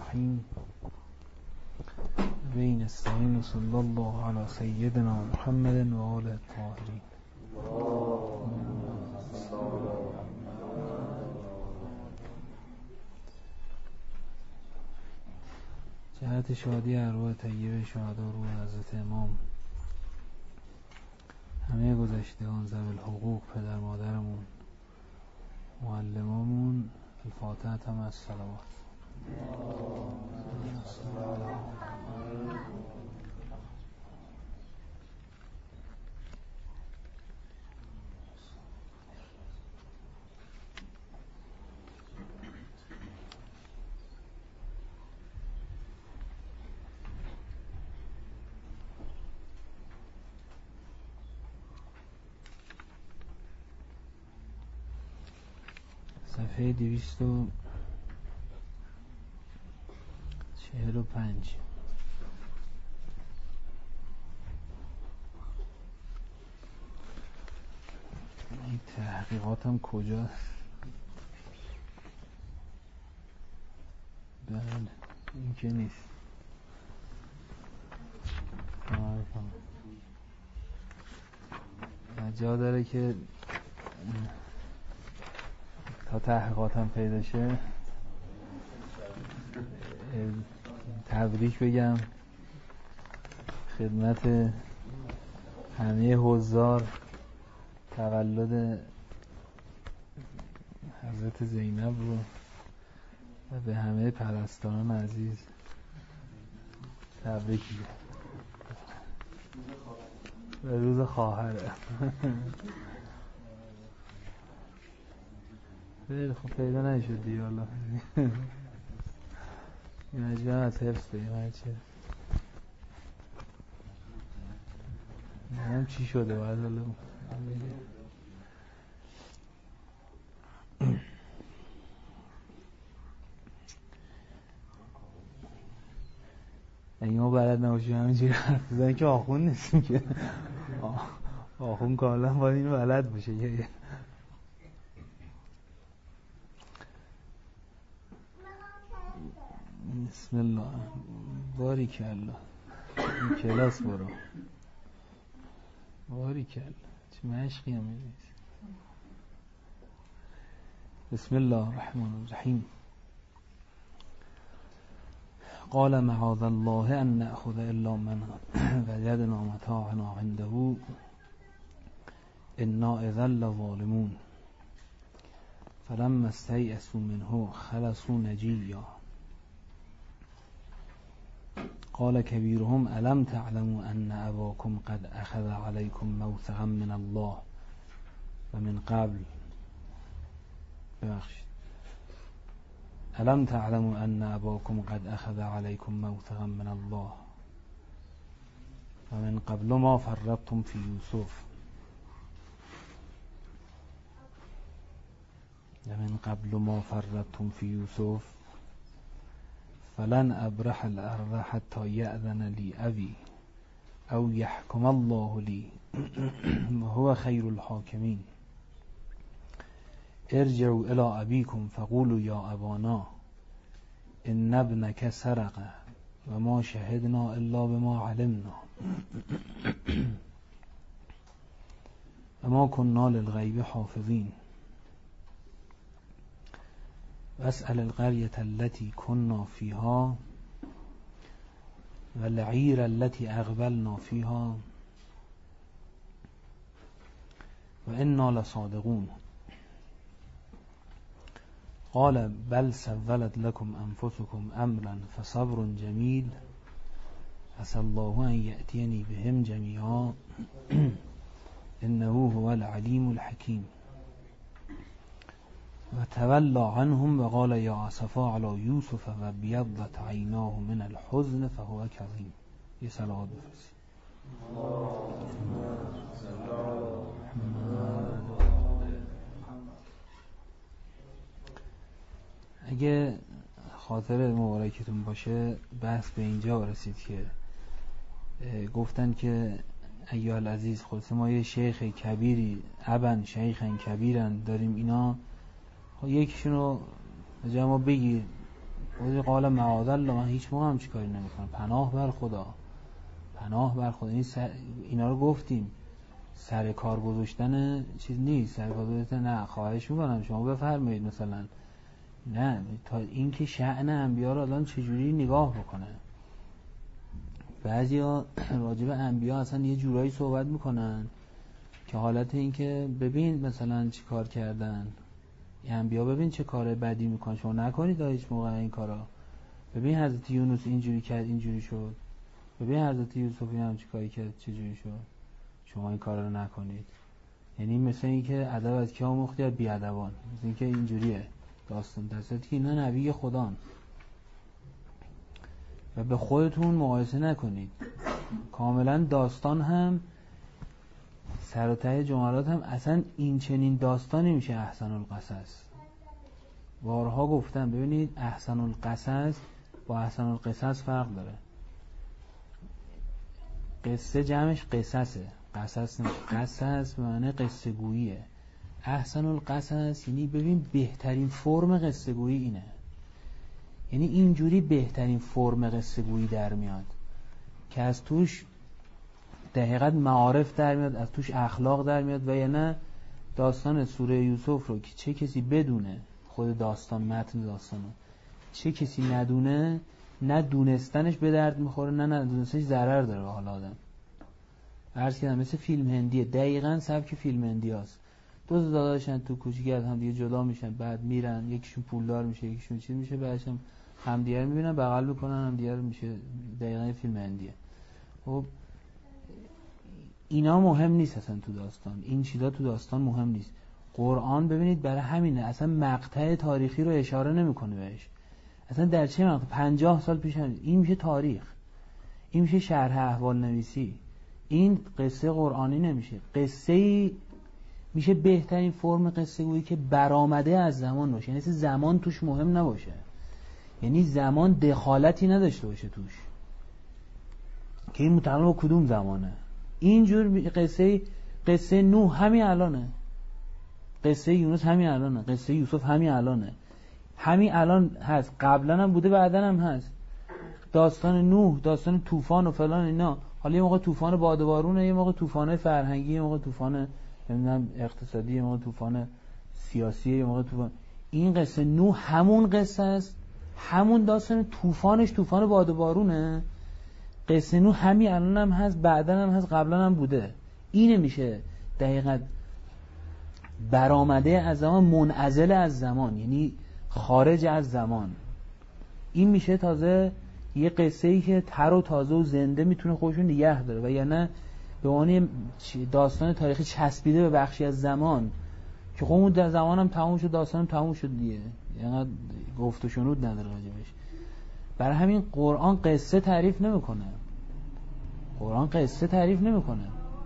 الرحیم بین استعین صلی الله علی سیدنا محمد و آل الطاهرین. جهت شادی ارواح طیبه شهدا روح حضرت امام، همه گذشتگان ذوی الحقوق، پدر مادرمون، معلمامون، الفاتحه هم از صلوات. صفحه 245. این تحقیقاتم کجاست؟ بله این که نیست. جا داره که تا تحقیقاتم پیدا شه تبریک بگم خدمت همه حضار تولد حضرت زینب رو و به همه پرستاران عزیز تبریک میگم. به روز خواهره. خب پیدا نشد دیگه. الله مجبورم از حفظ بگیم هرچه نمیم چی شده باید الله اگه ما بلد نباشیم همینجوری حرف بزنیم که آخون نیستیم که. آخون کاملا باید اینو بلد باشه. بسم الله. باریکالله. این کلاس برو. باریکالله. چه مشقی هم می‌ریزی. بسم الله الرحمن الرحیم. قال معاذ الله ان نأخذ الا من وجدنا متاعنا عنده انا اذا لظالمون فلما استيئسوا منه خلصوا نجيا قال كبيرهم ألم تعلموا أن أباكم قد أخذ عليكم موثقا من الله ومن قبل ألم تعلموا أن أباكم قد أخذ عليكم موثقا من الله ومن قبل ما فرطتم في يوسف ومن قبل ما فرطتم في يوسف فلن أبرح الأرض حتى يأذن لي أبي أو يحكم الله لي وهو خير الحاكمين ارجعوا إلى أبيكم فقولوا يا أبانا إن ابنك سرق وما شهدنا إلا بما علمنا وما كنا للغيب حافظين واسأل القرية التي كنا فيها والعير التي أقبلنا فيها وإنا لصادقون قال بل سولت لكم أنفسكم أمرا فصبر جميل عسى الله أن يأتيني بهم جميعا إنه هو العليم الحكيم وتولى عنهم وقال يا أسفا على يوسف وابيضت عيناه من الحزن فهو كظيم. یه صلوات بفرستید. اگه خاطر مبارکتون باشه بحث به اینجا رسید که گفتن که ایها العزیز خلاصه ما یه شیخ کبیری ابن شیخن کبیرن داریم، اینا یکیشونو به جای ما بگیر قال معاذ الله، من هیچ موقع هم چی کاری نمیکنم، پناه بر خدا، پناه بر خدا. اینا رو گفتیم، سر کار گذاشتن چیز نیست، سر کار گذاشتن نه، خواهش میکنم شما بفرمایید مثلا، نه، تا این که شأن انبیا رو الان چجوری نگاه بکنه. بعضیا راجع به انبیا اصلا یه جورایی صحبت میکنن که حالت این که ببین مثلا چی کار کردن انبیا، ببین چه کار بدی میکنن، شما نکنید هیچ موقع این کارا، ببین حضرت یونس اینجوری کرد اینجوری شد، ببین حضرت یوسف هم چی کاری کرد چجوری شد، شما این کارا رو نکنید. یعنی مثل این که ادب از کیا مختی از بیادبان، مثل این که اینجوریه داستان، درسته که اینا نبی خدان و به خودتون مقایسه نکنید. کاملا داستان هم سر و ته جملات هم اصلا این چنین داستانی میشه احسن القصص. بارها گفتم ببینید احسن القصص با احسن القصص فرق داره. قصه جمعش قصصه، قصص نمیشه، قصص به معنی قصه گوییه. احسن القصص یعنی ببین بهترین فرم قصه گویی اینه، یعنی اینجوری بهترین فرم قصه گویی در میاد که از توش دقیقاً معارف در میاد، از توش اخلاق در میاد. و یا نه داستان سوره یوسف رو که چه کسی بدونه خود داستان متن داستانو، چه کسی ندونه، نه دونستنش به درد میخوره نه ندونستنش ضرر داره به حال آدم. عرض کردم مثل فیلم هندیه، دقیقاً سبک فیلم هندی هست. دو تا داداشن تو کوچیک از هم دیگه جدا میشن، بعد میرن یکیشون پولدار میشه یکیشون چیز میشه، بعدش هم دیگه رو میبینن بغل میکنن هم دیگه رو میشه. دقیقاً فیلم هندیه. خب اینا مهم نیست اصلا تو داستان، این چیزا تو داستان مهم نیست. قرآن ببینید برای همینه اصلا مقطع تاریخی رو اشاره نمیکنه بهش. اصلا در چه مقطع 50 سال پیش این میشه تاریخ، این میشه شرح احوال نویسی، این قصه قرآنی نمیشه. قصه میشه بهترین فرم قصه گویی که برآمده از زمان باشه، یعنی زمان توش مهم نباشه، یعنی زمان دخالتی نداشته باشه توش که این متعلق با کدوم زمانه. اینجور قصه نوح همین الانه، قصه یونس همین الانه، قصه یوسف همین الانه، همین الان هست، قبلا هم بوده بعدا هم هست. داستان نوح، داستان طوفان و فلان اینا، حالا یه موقع طوفان باد و بارونه، یه موقع طوفان فرهنگی، یه موقع طوفان نمیدونم اقتصادی، یه موقع طوفان سیاسی، یه موقع طوفان. این قصه نوح همون قصه است، همون داستان طوفانش طوفان باد و بارونه. قصه نوح همین الان هم هست، بعدا هم هست، قبلا هم بوده. اینه میشه دقیقاً برآمده از زمان، منعزل از زمان، یعنی خارج از زمان. این میشه تازه یه قصه‌ای که تر و تازه و زنده میتونه خودشون نگه داره، و یا نه به عنوان داستان تاریخی چسبیده به بخشی از زمان که خب اون در زمانم تموم شد، داستانم تموم شد دیگه، یعنی گفت و شنود نداره راجبش. برای همین قرآن قصه تعریف نمیکنه، قرآن قصه تعریف نمیکنه.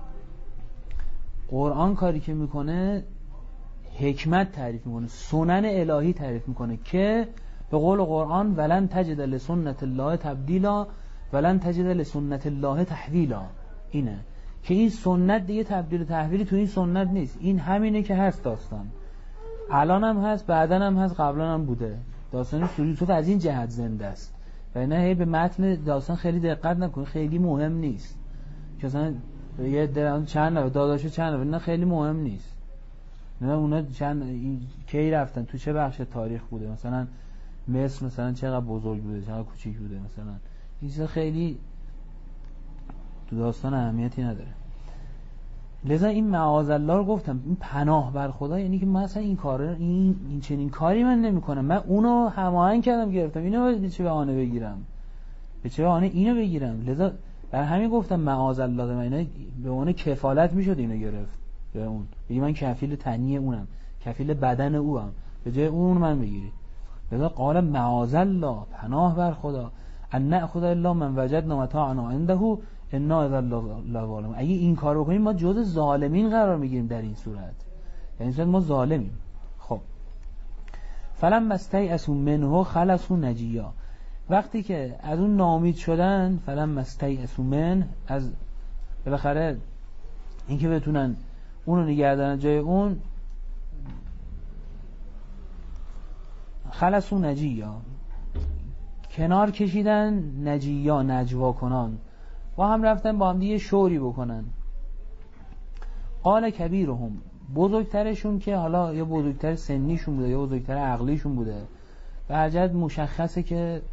قرآن کاری که میکنه حکمت تعریف میکنه، سنن الهی تعریف میکنه که به قول قرآن ولن تجد لسنت الله تبدیلا ولن تجد لسنت الله تحویلا. اینه که این سنت دیگه تبدیل و تحویلی تو این سنت نیست، این همینه که هست. داستان الان هم هست، بعدا هم هست، قبلا هم بوده. داستان سوره یوسف از این جهت زنده است و نه هی به متن داستان خیلی دقت نکنید، خیلی مهم نیست که مثلا یه چند نفر داداشو چند نفر، نه خیلی مهم نیست، نه اونا چند کی رفتن تو چه بخش تاریخ بوده، مثلا مصر مثلا چقدر بزرگ بوده چقدر کوچیک بوده، مثلا این چیزا خیلی تو داستان اهمیتی نداره. لذا این معاذالله رو گفتم، این پناه بر خدا، یعنی که مثلا این کار این چنین کاری من نمی‌کنم، من اونو هماهنگ کردم گرفتم، اینو به چه بهانه بگیرم، به چه بهانه اینو بگیرم. لذا برای همین گفتم معاذالله، من اینا به اون کفالت میشد اینو گرفت به اون، بگی من کفیل تنی اونم، کفیل بدن اوام، به جای اون من بگیرید. لذا قال معاذالله، پناه بر خدا، ان ناخذ الا من وجدنا متاعنا عنده انا اذا لظالمون. اگه این کار بکنیم ما جزء ظالمین قرار میگیریم در این صورت، یعنی صورت ما ظالمیم. خب فلما استیئسوا منه خلصوا نجیا، وقتی که از اون ناامید شدن، فلما استیئسوا من، از بالاخره اینکه بتونن اونو نگه دارن جای اون، خلصوا نجیا کنار کشیدن نجیا نجوا کنان و هم رفتن با هم دیگه شوری بکنن. قال کبیرهم، بزرگترشون که حالا یا بزرگتر سنیشون بوده یا بزرگتر عقلیشون بوده، به هر جهت مشخصه که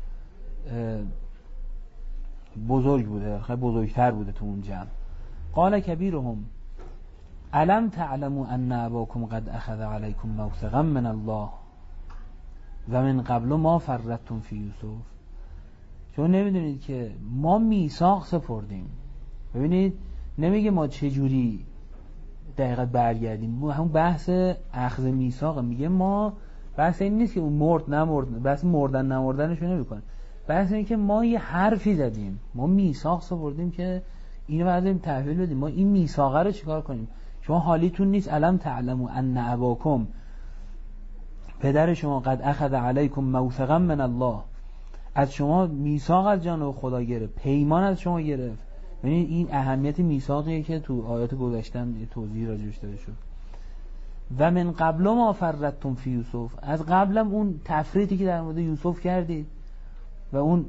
بزرگ بوده، خیلی بزرگتر بوده تو اون جمع. قال کبیرهم الم تعلموا ان اباکم قد اخذ علیکم موثقا من الله و من قبل ما فرطتم فی یوسف. چون نمیدونید که ما میثاق سپردیم. ببینید نمیگه ما چجوری دقیقاً برگردیم، همون بحث اخذ میثاق. میگه ما بحث این نیست که اون مرد نمرد، بحث مردن نمردنشو نمیکنه، بحث اینه که ما یه حرفی زدیم، ما میثاق سپردیم که اینو بعدیم تحویل بدیم. ما این میثاقه رو چیکار کنیم؟ شما حالیتون نیست الم تعلموا ان اباکم، پدر شما قد اخذ علیکم موثقا من الله، از شما میثاق از جانب خدا گرفت، پیمان از شما گرفت. یعنی این اهمیت میثاقیه که تو آیات گذشتم توضیح راجعش داده شد. و من قبل ما فرطتم فی یوسف، از قبلم اون تفریطی که در مورد یوسف کردید و اون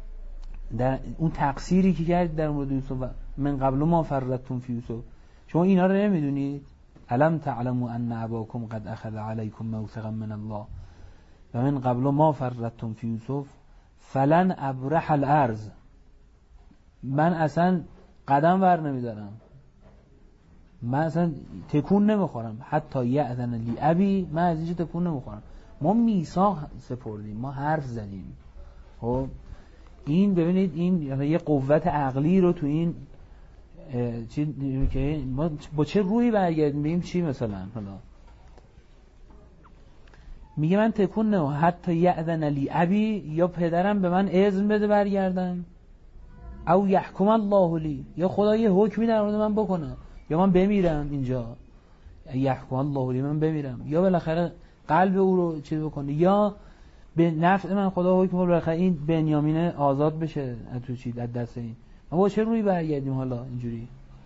تقصیری که کردید در مورد یوسف، و من قبل ما فرطتم فی یوسف، شما اینا رو نمیدونید؟ الم تعلموا ان اباکم قد اخذ علیکم موثقا من الله و من قبل ما فرطتم فی یوسف فلن ابرح الارض، من اصلا قدم بر نمیدارم، من اصلا تکون نمیخورم، حتی یأذن لی ابی، من از اینجا تکون نمیخورم. ما میثاق سپردیم، ما حرف زدیم. خب این ببینید این یه قوت عقلی رو تو این چی که ما با چه روی برگردیم بگیم چی؟ مثلا حالا میگه من تکون نمیخورم حتی یأذن لی ابی، یا پدرم به من اذن بده برگردم، او یحکم الله لی، یا خدا یه حکمی در مورد من بکنه، یا من بمیرم اینجا، یحکم الله لی، من بمیرم، یا بالاخره قلب او رو چیز بکنه، یا به نفع من خدا حکم بالاخره این بنیامین آزاد بشه از تو چی، از دست این. ما با چه روی برگردیم حالا اینجوری؟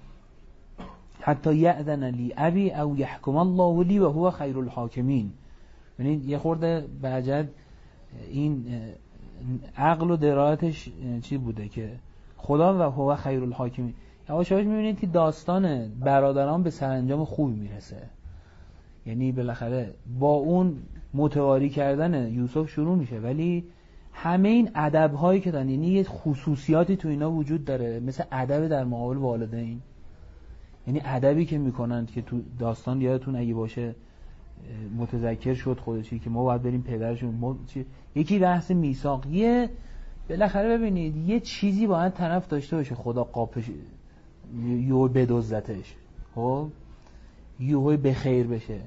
حتی یأذن لی ابی او یحکم الله لی و هو خیر الحاکمین. ببینید یه خورده بجد این عقل و درایتش چی بوده که خدا و هو خیر الحاکمین. یواش یواش میبینید که داستان برادران به سرانجام خوبی میرسه. یعنی بالاخره با اون متواری کردن یوسف شروع میشه، ولی همه این ادب‌هایی که دارن، یعنی یه خصوصیاتی تو اینا وجود داره، مثل ادب در مقابل والدین، یعنی ادبی که میکنن که تو داستان یادتون اگه باشه متذکر شد خودشی که ما باید بریم پدرشون یکی بحث میثاق، یه بالاخره ببینید یه چیزی باید طرف داشته باشه خدا قاپش یهو بدزدتش، خب یهو به خیر بشه،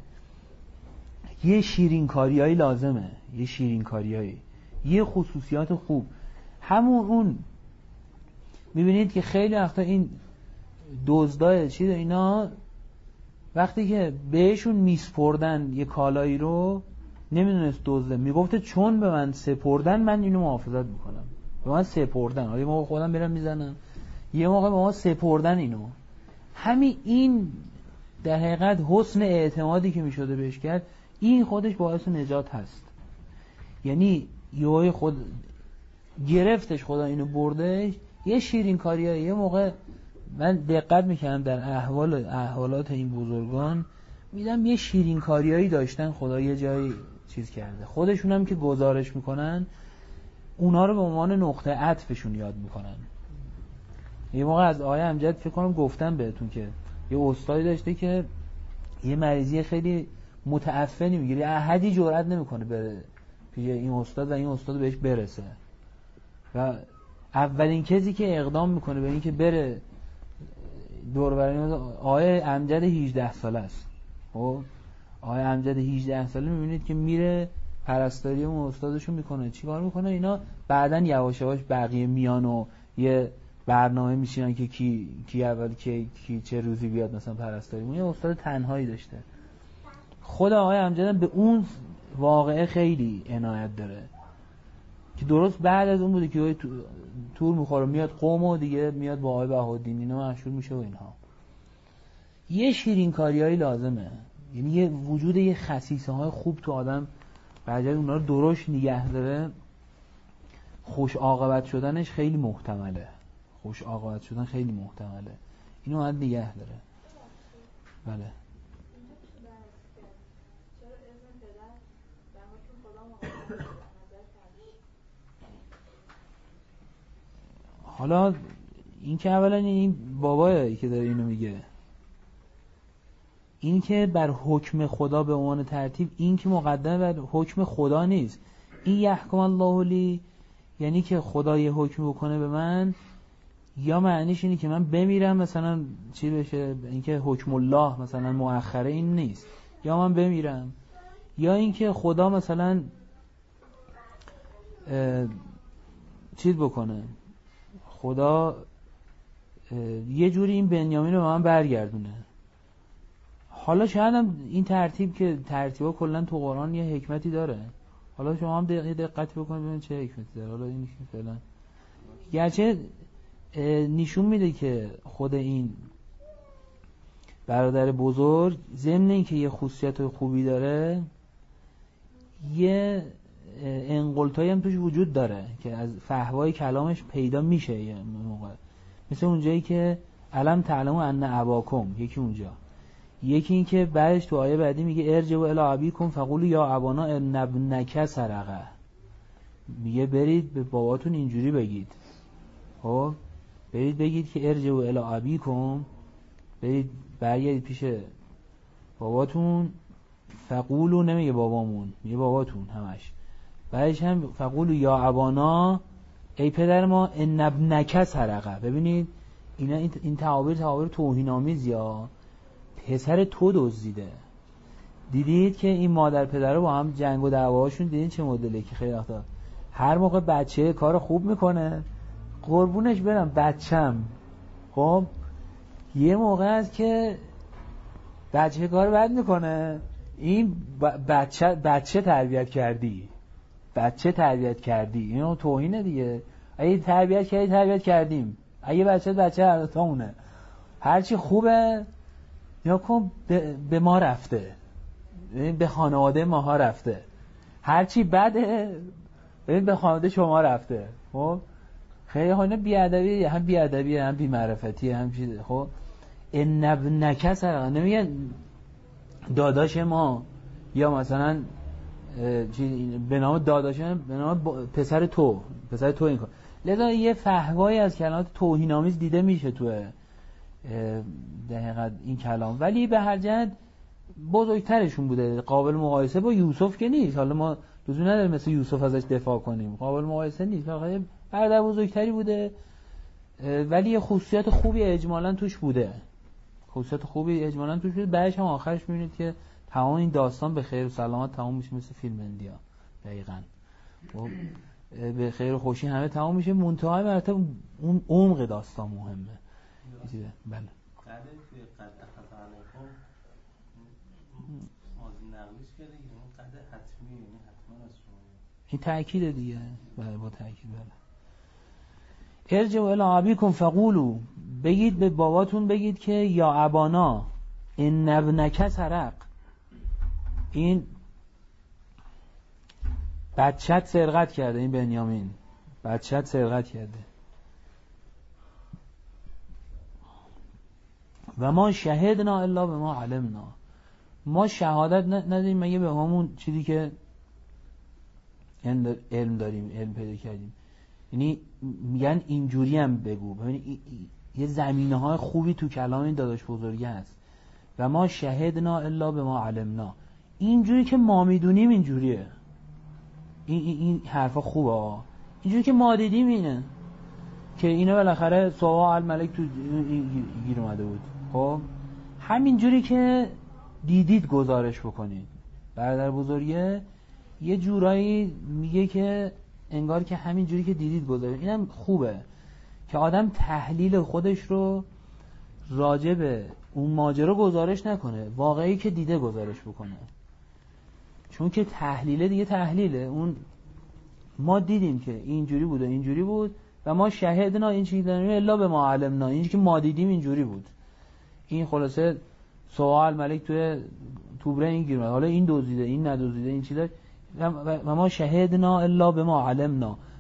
یه شیرینکاریایی لازمه، یه شیرینکاریایی، یه خصوصیات خوب. همون اون میبینید که خیلی وقتا این دزدای چیز اینا وقتی که بهشون میسپردن یه کالایی رو نمیدونست دزده، میگفته چون به من سپردن من اینو محافظت میکنم، به من سپردن، حالا یه موقع خودم میرم میزنم، یه موقع به ما سپردن اینو. همین این در حقیقت حسن اعتمادی که میشده بهش کرد، این خودش باعث نجات هست. یعنی یه خود گرفتش خدا اینو بردش، یه شیرین کاریه. یه موقع من دقت میکنم در احوالات این بزرگان، میدم یه شیرین کاریایی داشتن، خدا یه جایی چیز کرده، خودشون هم که گزارش میکنن اونا رو به عنوان نقطه عطفشون یاد میکنن. یه موقع از آیه امجد فکر کنم گفتم بهتون که یه استادی داشته که یه مریضی خیلی متعفنی میگیره، احدی جرئت نمیکنه بره پیش این استاد و این استاد بهش برسه، و اولین کسی که اقدام میکنه به این که بره دور برای آیه امجد 18 ساله است. خب آیه امجد 18 ساله میبینید که میره پرستاری اون استادشو میکنه. چیکار میکنه اینا؟ بعدن یواش یواش بقیه میان و یه برنامه میشینن که کی اول کی چه روزی بیاد مثلا پرستاری. اون یه استاد تنهایی داشته. خود آقای امجد به اون واقعه خیلی عنایت داره که درست بعد از اون بوده که تور میخوره میاد قم و دیگه میاد با آقای بهاءالدین اینا مشهور میشه و اینها. یه شیرین کاریایی لازمه، یعنی یه وجود یه خصیصه های خوب تو آدم بعد اونا رو درشت نگه داره. خوش عاقبت شدنش خیلی محتمله، خوش عاقبت شدن خیلی محتمله، اینو باید نگه داره. بله حالا این که اولا این بابایی که داره اینو میگه، این که بر حکم خدا به عنوان ترتیب، این که مقدمه بر حکم خدا نیست. این یحکم الله لی یعنی که خدا یه حکم بکنه به من، یا معنیش اینه که من بمیرم مثلا چی بشه، این که حکم الله مثلا مؤخره این نیست، یا من بمیرم، یا این که خدا مثلا چیز بکنه، خدا یه جوری این بنیامین رو به من برگردونه. حالا شاید هم این ترتیب که ترتیبا کلا تو قرآن یه حکمتی داره، حالا شما هم دقت بکنید ببینید چه حکمتی داره. حالا این که فعلا گرچه نشون میده که خود این برادر بزرگ ضمن این که یه خصوصیت خوبی داره، یه انقلتایی هم توش وجود داره که از فحوای کلامش پیدا میشه یه موقع، مثل اونجایی که علم تعلموا ان اباکم، یکی اونجا، یکی این که بعدش تو آیه بعدی میگه ارجعوا الی ابیکم فقولوا یا ابانا ان ابنک سرقه، میگه برید به باباتون اینجوری بگید، خب برید بگید که ارجعوا الی ابیکم، برید برگردید پیش باباتون، فقولوا نمیگه بابامون، میگه باباتون همش، بعدش هم فقولوا یا ابانا ای پدر ما ان ابنک سرقه. ببینید اینا این تعابیر توهین‌آمیز، یا پسر تو دزدیده. دیدید که این مادر پدر با هم جنگ و دعواشون دیدین چه مدلی که خیلی وقتا هر موقع بچه کار خوب میکنه قربونش برم بچم، خب یه موقع هست که بچه کار بد میکنه، این بچه تربیت کردی، اینو توهینه دیگه. اگه تربیت کردیم، اگه بچه هر تامونه، هرچی خوبه یا کن به ما رفته، به خانواده ماها رفته، هرچی بده به خانواده شما رفته. خب خیلی ها اینا بیادبی، هم بیادبی هم بی‌معرفتی هم چیز. خب ان ابنک سرقه نمیگن داداش ما، یا مثلا به نام داداشن، به نام پسر تو این کن. لذا یه فحوایی از کلمات توهین‌آمیز دیده میشه تو دقیقاً این کلام، ولی به هر جهت بزرگترشون بوده، قابل مقایسه با یوسف که نیست. حالا ما لزوم نداره مثل یوسف ازش دفاع کنیم، قابل مقایسه نیست، فقط برادر بزرگتری بوده، ولی یه خصوصیت خوبی اجمالاً توش بوده، بعدش هم آخرش میبینید که تمام این داستان به خیر و سلامت تمام میشه، مثل فیلم اندیا دقیقاً به خیر و خوشی همه تمام میشه، منتهای مراتب اون عمق داستان مهمه. بله قد اخذ علیکم ماضی نقلیش کرده، اون قد حتمی، یعنی حتما از شما این تأکید دیگه. بله با تأکید. بله ارجعوا الی ابیکم فقولوا، بگید به باباتون بگید که یا ابانا ان ابنک سرق، این بچت سرقت کرده، این بنیامین بچت سرقت کرده. و ما شهدنا الا بما علمنا، ما شهادت نداریم مگه به همون چیزی که علم داریم، علم پیدا کردیم. یعنی میگن اینجوری هم بگو. ببینید یه زمینه‌های خوبی تو کلام این داداش بزرگه هست. و ما شهدنا الا بما علمنا، اینجوری که ما میدونیم اینجوریه. این حرفا خوبه، اینجوری که ما دیدیم اینه، که اینا بالاخره سوا الملک تو گیر اومده بود. خب همینجوری که دیدید گزارش بکنید. برادر بزرگه یه جورایی میگه که انگار که همینجوری که دیدید گزارش. اینم خوبه که آدم تحلیل خودش رو راجع به اون ماجرا گزارش نکنه، واقعی که دیده گزارش بکنه، چون که تحلیله دیگه تحلیله. اون ما دیدیم که اینجوری بود و اینجوری بود و ما شهدنا این چیزی داریم الا به ما علمنا، اینجوری که ما دیدیم اینجوری بود. این خلاصه سوال ملک توی توبره این گیر اومد، حالا این دزدیده این ندزدیده این چیزا. و ما شهدنا الا به ما علمنا،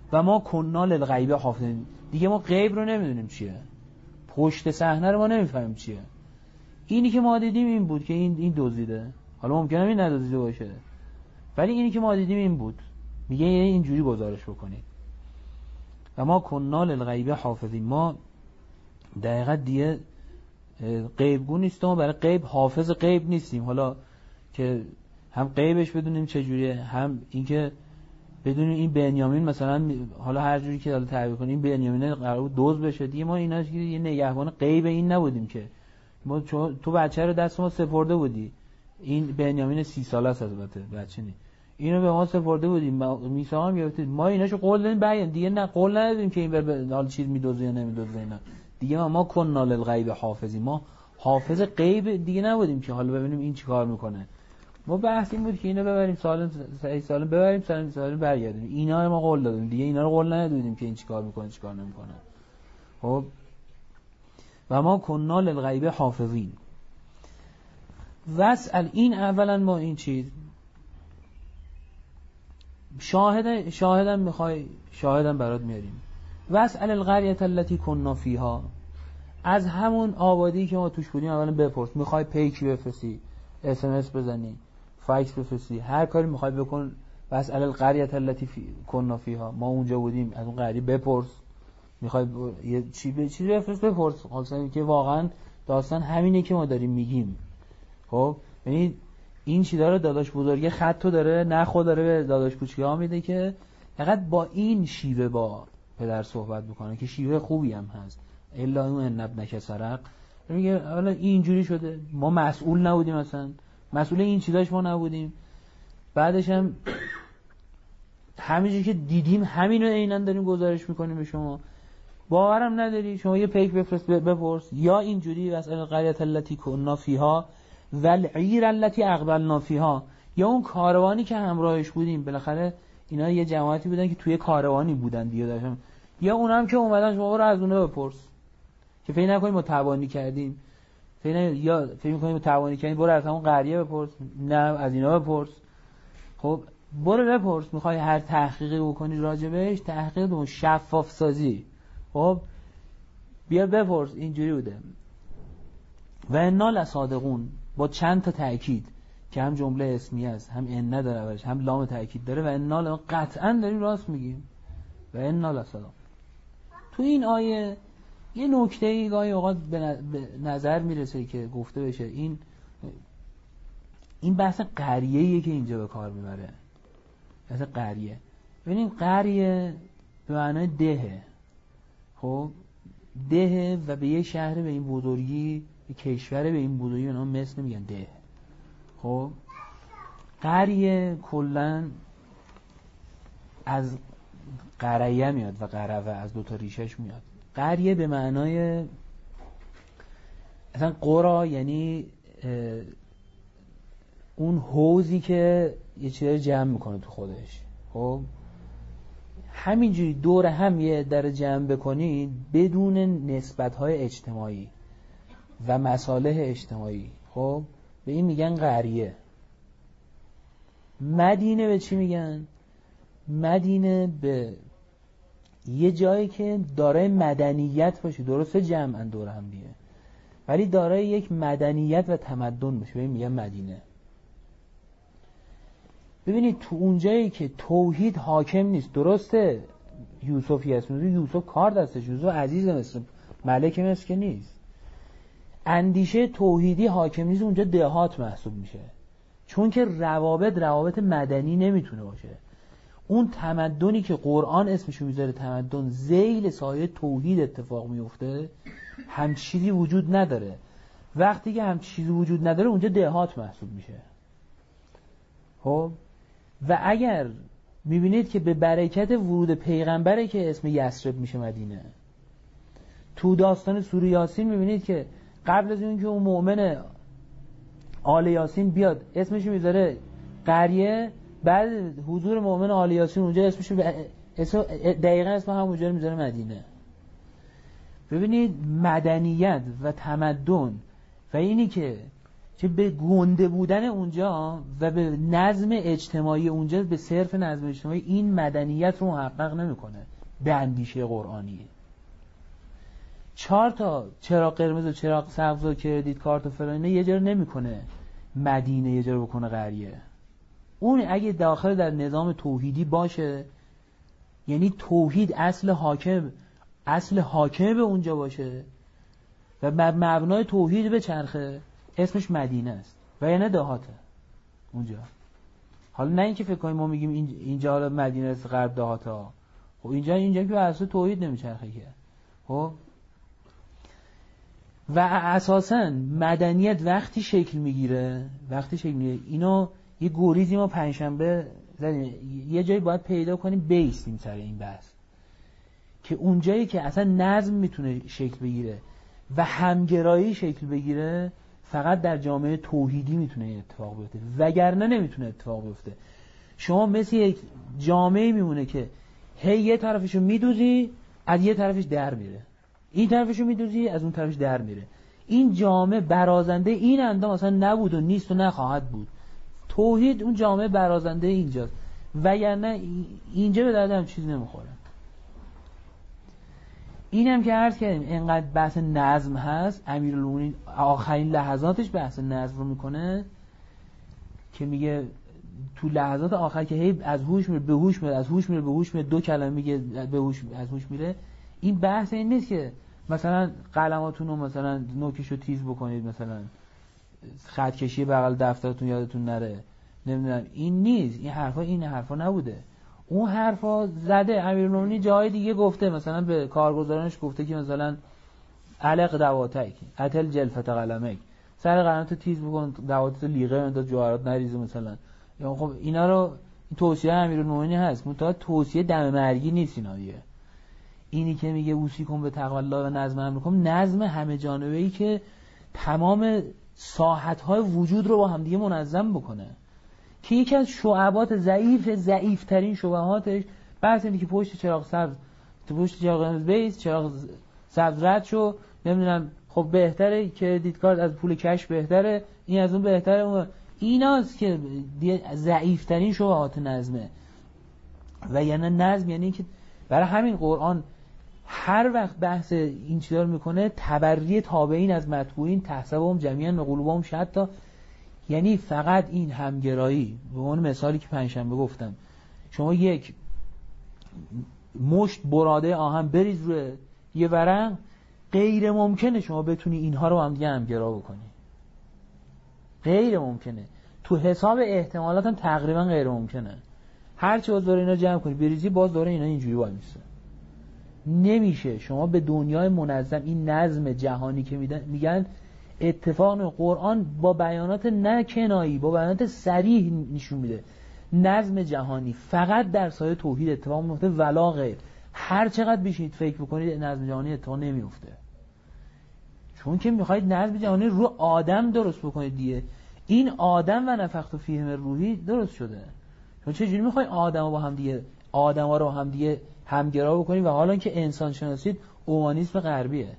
و ما کنا للغیب حافظین، دیگه ما غیب رو نمیدونیم چیه، پشت صحنه رو ما نمیفهمیم چیه. اینی که ما دیدیم این بود که این دزدیده، حالا ممکنه این ندزدیده باشه، ولی اینی که ما دیدیم این بود. میگه اینجوری گزارش بکنید. و ما کنا للغیب حافظین، ما دقیقاً دیگه غیبگو نیستیم، برای غیب حافظ غیب نیستیم. حالا که هم غیبش بدونیم چجوریه، هم اینکه بدونیم این بنیامین مثلا حالا هر جوری که حالا تعبیر کنیم این بنیامین قرار بود دزد بشه دیگه، ما اینا یه نگهبان غیب این نبودیم که ما تو بچه رو دست ما سپرده بودی، این بنیامین 30 ساله است البته بچه نی، اینو به ما سپرده بودیم، میثاق هم گرفتید، ما ایناشو قول دادیم بیان دیگه، نه قول ندادیم که این حال چیز میدوزه یا نمیدوزه اینا دیگه. ما کنا للغیب حافظی، ما حافظ غیب دیگه نبودیم که حالا ببینیم این چیکار میکنه. ما بحث این بود که اینو ببریم سالم صحیح سالم ببریم سالم برگردیم. اینا ما قول دادیم دیگه، اینا رو قول ندادیم که این چیکار میکنه چیکار نمیکنه. خب و ما کنا للغیب حافظین. واسال این اولا ما این چیز شاهدم میخوای شاهدم برات میاریم. واسال القريه التي كنا فيها، از همون آبادی که ما توش بودیم اولا بپرس، میخوای پیکی بفرستی، اس ام اس بزنی، فکس بفرستی، هر کاری میخوای بکن. واسال القريه التي كنا فيها، ما اونجا بودیم، از اون قریه بپرس، میخوای یه چیزی بفرست بپرس. خاصه که واقعا داستان همینه که ما داریم میگیم. خب یعنی این چیزا رو داداش بزرگه خطو داره نخو داره به داداش کوچیک‌ها میده که فقط با این شیوه با پدر صحبت بکنه که شیوه خوبی هم هست. الا اون ابنک سرق میگه حالا اینجوری شده، ما مسئول نبودیم، اصلا مسئول این چیزاش ما نبودیم. بعدش هم همینجوری که دیدیم همین رو عیناً داریم گزارش میکنیم به شما. باورم نداری شما یه پیک بفرست بپرس، یا اینجوری واسه القريه التي كنا فيها والعير التي اقبلنا فيها، یا اون کاروانی که همراهش بودیم، بالاخره اینا یه جماعتی بودن که توی کاروانی بودن دیگه داشتن، یا اونم که اومدن شما رو از اونها بپرس که فکر نکنیم ما توانی کردیم، یا فکر می‌کنیم ما توانی کردیم، برو از همون قریه بپرس، نه از اینا بپرس. خب برو بپرس، میخوای هر تحقیقی بکنی راجبش، تحقیق اون شفاف سازی، خب بیا بپرس اینجوری بوده. و انا لصادقون، با چند تا تأکید که هم جمله اسمیه است، هم ان نداره اولش، هم لام تأکید داره. و انا قطعا داریم راست میگیم. و انا لصادقون. تو این آیه یه نکته‌ای گاهی اوقات به نظر میرسه که گفته بشه، این بحث قریه‌ایه که اینجا به کار میبره. بحث قریه، ببینید قریه به معنای دهه، خب ده و به یه شهر به این بزرگی، به کشور به این بزرگی به نام مصر میگن ده. خب قریه کلن از قریه میاد و قروه از دوتا ریشش میاد. قریه به معنای اصلا قرا، یعنی اون حوضی که یه چیزی جمع میکنه تو خودش. خب همینجوری دور هم یه در جمع بکنید بدون نسبت‌های اجتماعی و مصالح اجتماعی، خب به این میگن قریه. مدینه به چی میگن؟ مدینه به یه جایی که دارای مدنیت باشه، درسته جمعاً دور هم دیگه، ولی دارای یک مدنیت و تمدن باشه، به این میگن مدینه. ببینید تو اونجایی که توحید حاکم نیست، درسته یوسفی هست، یوسف کار دستش، یوسف عزیز مصر، ملک مصر که نیست، اندیشه توحیدی حاکم نیست، اونجا دهات محسوب میشه، چون که روابط مدنی نمیتونه باشه. اون تمدنی که قرآن اسمشو میذاره تمدن ذیل سایه توحید اتفاق میفته، هم چیزی وجود نداره. وقتی که هم چیزی وجود نداره اونجا دهات محسوب میشه. خب و اگر میبینید که به برکت ورود پیغمبره که اسم یثرب میشه مدینه. تو داستان سوره یاسین میبینید که قبل از اون که اون مؤمن آل یاسین بیاد اسمشو میذاره قریه، بعد حضور مؤمن آل یاسین اونجا اسمشو دقیقا اسم همونجا میذاره مدینه. ببینید مدنیت و تمدن و اینی که که به گنده بودن اونجا و به نظم اجتماعی اونجا، به صرف نظم اجتماعی، این مدنیت رو محقق نمیکنه به اندیشه قرآنی. 4 تا چراغ قرمز و چراغ سبز و کردیت کارت و فلان یه جا نمیکنه مدینه، یه جا بکنه قریه. اون اگه داخل در نظام توحیدی باشه، یعنی توحید اصل حاکم به اونجا باشه و مبنای توحید به چرخه، اسمش مدینه است و یعنی دهاته اونجا. حالا نه اینکه فکر کنیم ما میگیم اینجا حالا مدینه است غرب دهاته ها، خب اینجا که اصلا توحید نمیچرخه که. خب و اساساً مدنیت وقتی شکل میگیره اینو یه گریزی ما پنجشنبه زدیم، یه جایی باید پیدا کنیم بیستیم سر این بحث که اونجایی که اصلا نظم میتونه شکل بگیره و همگرایی شکل بگیره فقط در جامعه توحیدی میتونه اتفاق بیفته، وگرنه نمیتونه اتفاق بیفته. شما مثل یک جامعه میمونه که هی یه طرفشو میدوزی از یه طرفش در میره، این طرفشو میدوزی از اون طرفش در میره. این جامعه برازنده این اندام اصلا نبود و نیست و نخواهد بود. توحید اون جامعه برازنده اینجاست، وگرنه اینجا به درد هم چیز نمیخوره. اینم که عرض کردیم اینقدر بحث نظم هست، امیرالمومنین آخرین لحظاتش بحث نظم رو میکنه که میگه تو لحظات آخر که هی از هوش میره به هوش میره، از هوش میره به هوش میره، 2 کلمه میگه به هوش از هوش میره. این بحث این نیست که مثلا قلماتون رو مثلا نوکشو تیز بکنید، مثلا خط کشی بغل دفترتون یادتون نره، نمیدونم این نیست. این حرفا نبوده. اون حرفا زده امیرالمومنین جای دیگه گفته، مثلا به کارگزارانش گفته که مثلا علق دواتک اتل جلفت قلمک، سر قلمتو تیز بکن، دواتتو لیقه انداز جواهرات نریزه مثلا. یا خب اینا رو این توصیه امیرالمومنین هست، منتها توصیه دم مرگی نیست اینا دیگه. اینی که میگه اوصیکم به تقوی الله و نظم امرکم، نظم همه جانبه‌ای که تمام ساحت‌های وجود رو با هم دیگه منظم بکنه، که یکی از شعبات ضعیف‌ترین شبهاتش بحث اینه که پشت چراغ سبز، پشت چراغ قرمز بیس، چراغ سبز رد شو، نمیدونم خب بهتره که کردیت کارت از پول کش بهتره، این از اون بهتره، اون ایناست که ضعیف‌ترین شبهات نظمه. و یعنی نظم یعنی که برای همین قرآن هر وقت بحث این چیزا رو میکنه، تبری تابعین از متبوعین تحسبهم جمیعا و قلوبهم شتا، یعنی فقط این همگرایی. به اون مثالی که پنجشنبه گفتم، شما یک مشت براده آهن بریز روی یه ورق، غیر ممکنه شما بتونی اینها رو هم دیگه همگرا بکنی، غیر ممکنه. تو حساب احتمالات هم تقریبا غیر ممکنه. هر چی باز دوره اینا جمع کنی بریزی، باز دوره اینا اینجوری وای میسه. نمیشه. شما به دنیای منظم، این نظم جهانی که میگن اتفاق قرآن با بیانات نه کنایی، با بیانات صریح نشون میده نظم جهانی فقط در سایه توحید اتفاق میفته ولا غیر. هر چقدر بشید فکر بکنید نظم جهانی اتفاق نمیفته، چون که میخواید نظم جهانی رو آدم درست بکنید دیگه. این آدم و نفخت فیه من روحی درست شده. چون چجوری میخوای آدما رو هم دیگه همگرا بکنید و حالا که انسان شناسید اومانیسم غربیه،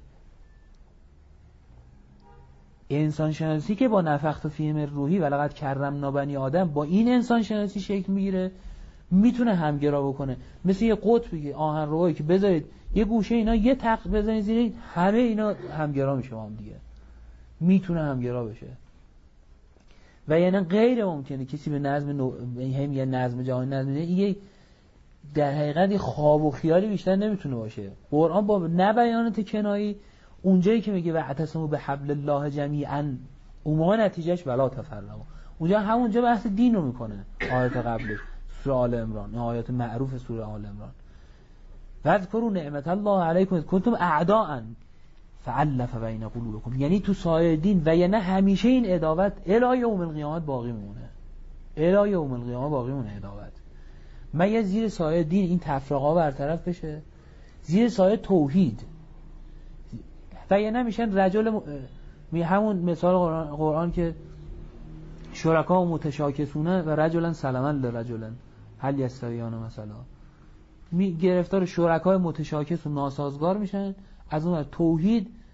انسان شناسی که با نفخت فیه من روحی و لقد کرمنا بنی آدم، با این انسان شناسی شکل میگیره، میتونه همگرا بکنه. مثل یه قطبی آهن روایی که بذارید یه گوشه اینا یه تق بزنید زیر، همه اینا همگرا میشه هم دیگه، میتونه همگرا بشه. و یعنی غیر ممکنه کسی به نظم میگه نظم جهانی، نظم این در حقیقت خواب و خیالی بیشتر نمیتونه باشه. قرآن با نه بیانات کنایی، اونجایی که میگه واعتصموا بحبل الله جمیعا، اون نتیجهش ولا تفرقوا، اونجا همونجا بحث دین رو میکنه. آیات قبلش سوره آل عمران، آیات معروف سوره آل عمران، واذکروا نعمت الله علیکم کنتم اعداء فالف بین قلوبکم، یعنی تو سایر دین و یعنی همیشه این عداوت الی یوم القیامت باقی میمونه، الی یوم القیامت باقی میمونه عداوت. مگه زیر سایه دین این تفرقه برطرف بشه، زیر سایه توحید. و یعنی میشن رجل همون مثال قرآن که شرکا و متشاکسونه و رجلا سلما لرجلا هل یستویان مثلا، گرفتار شرکای متشاکس و ناسازگار میشن. از اون توحید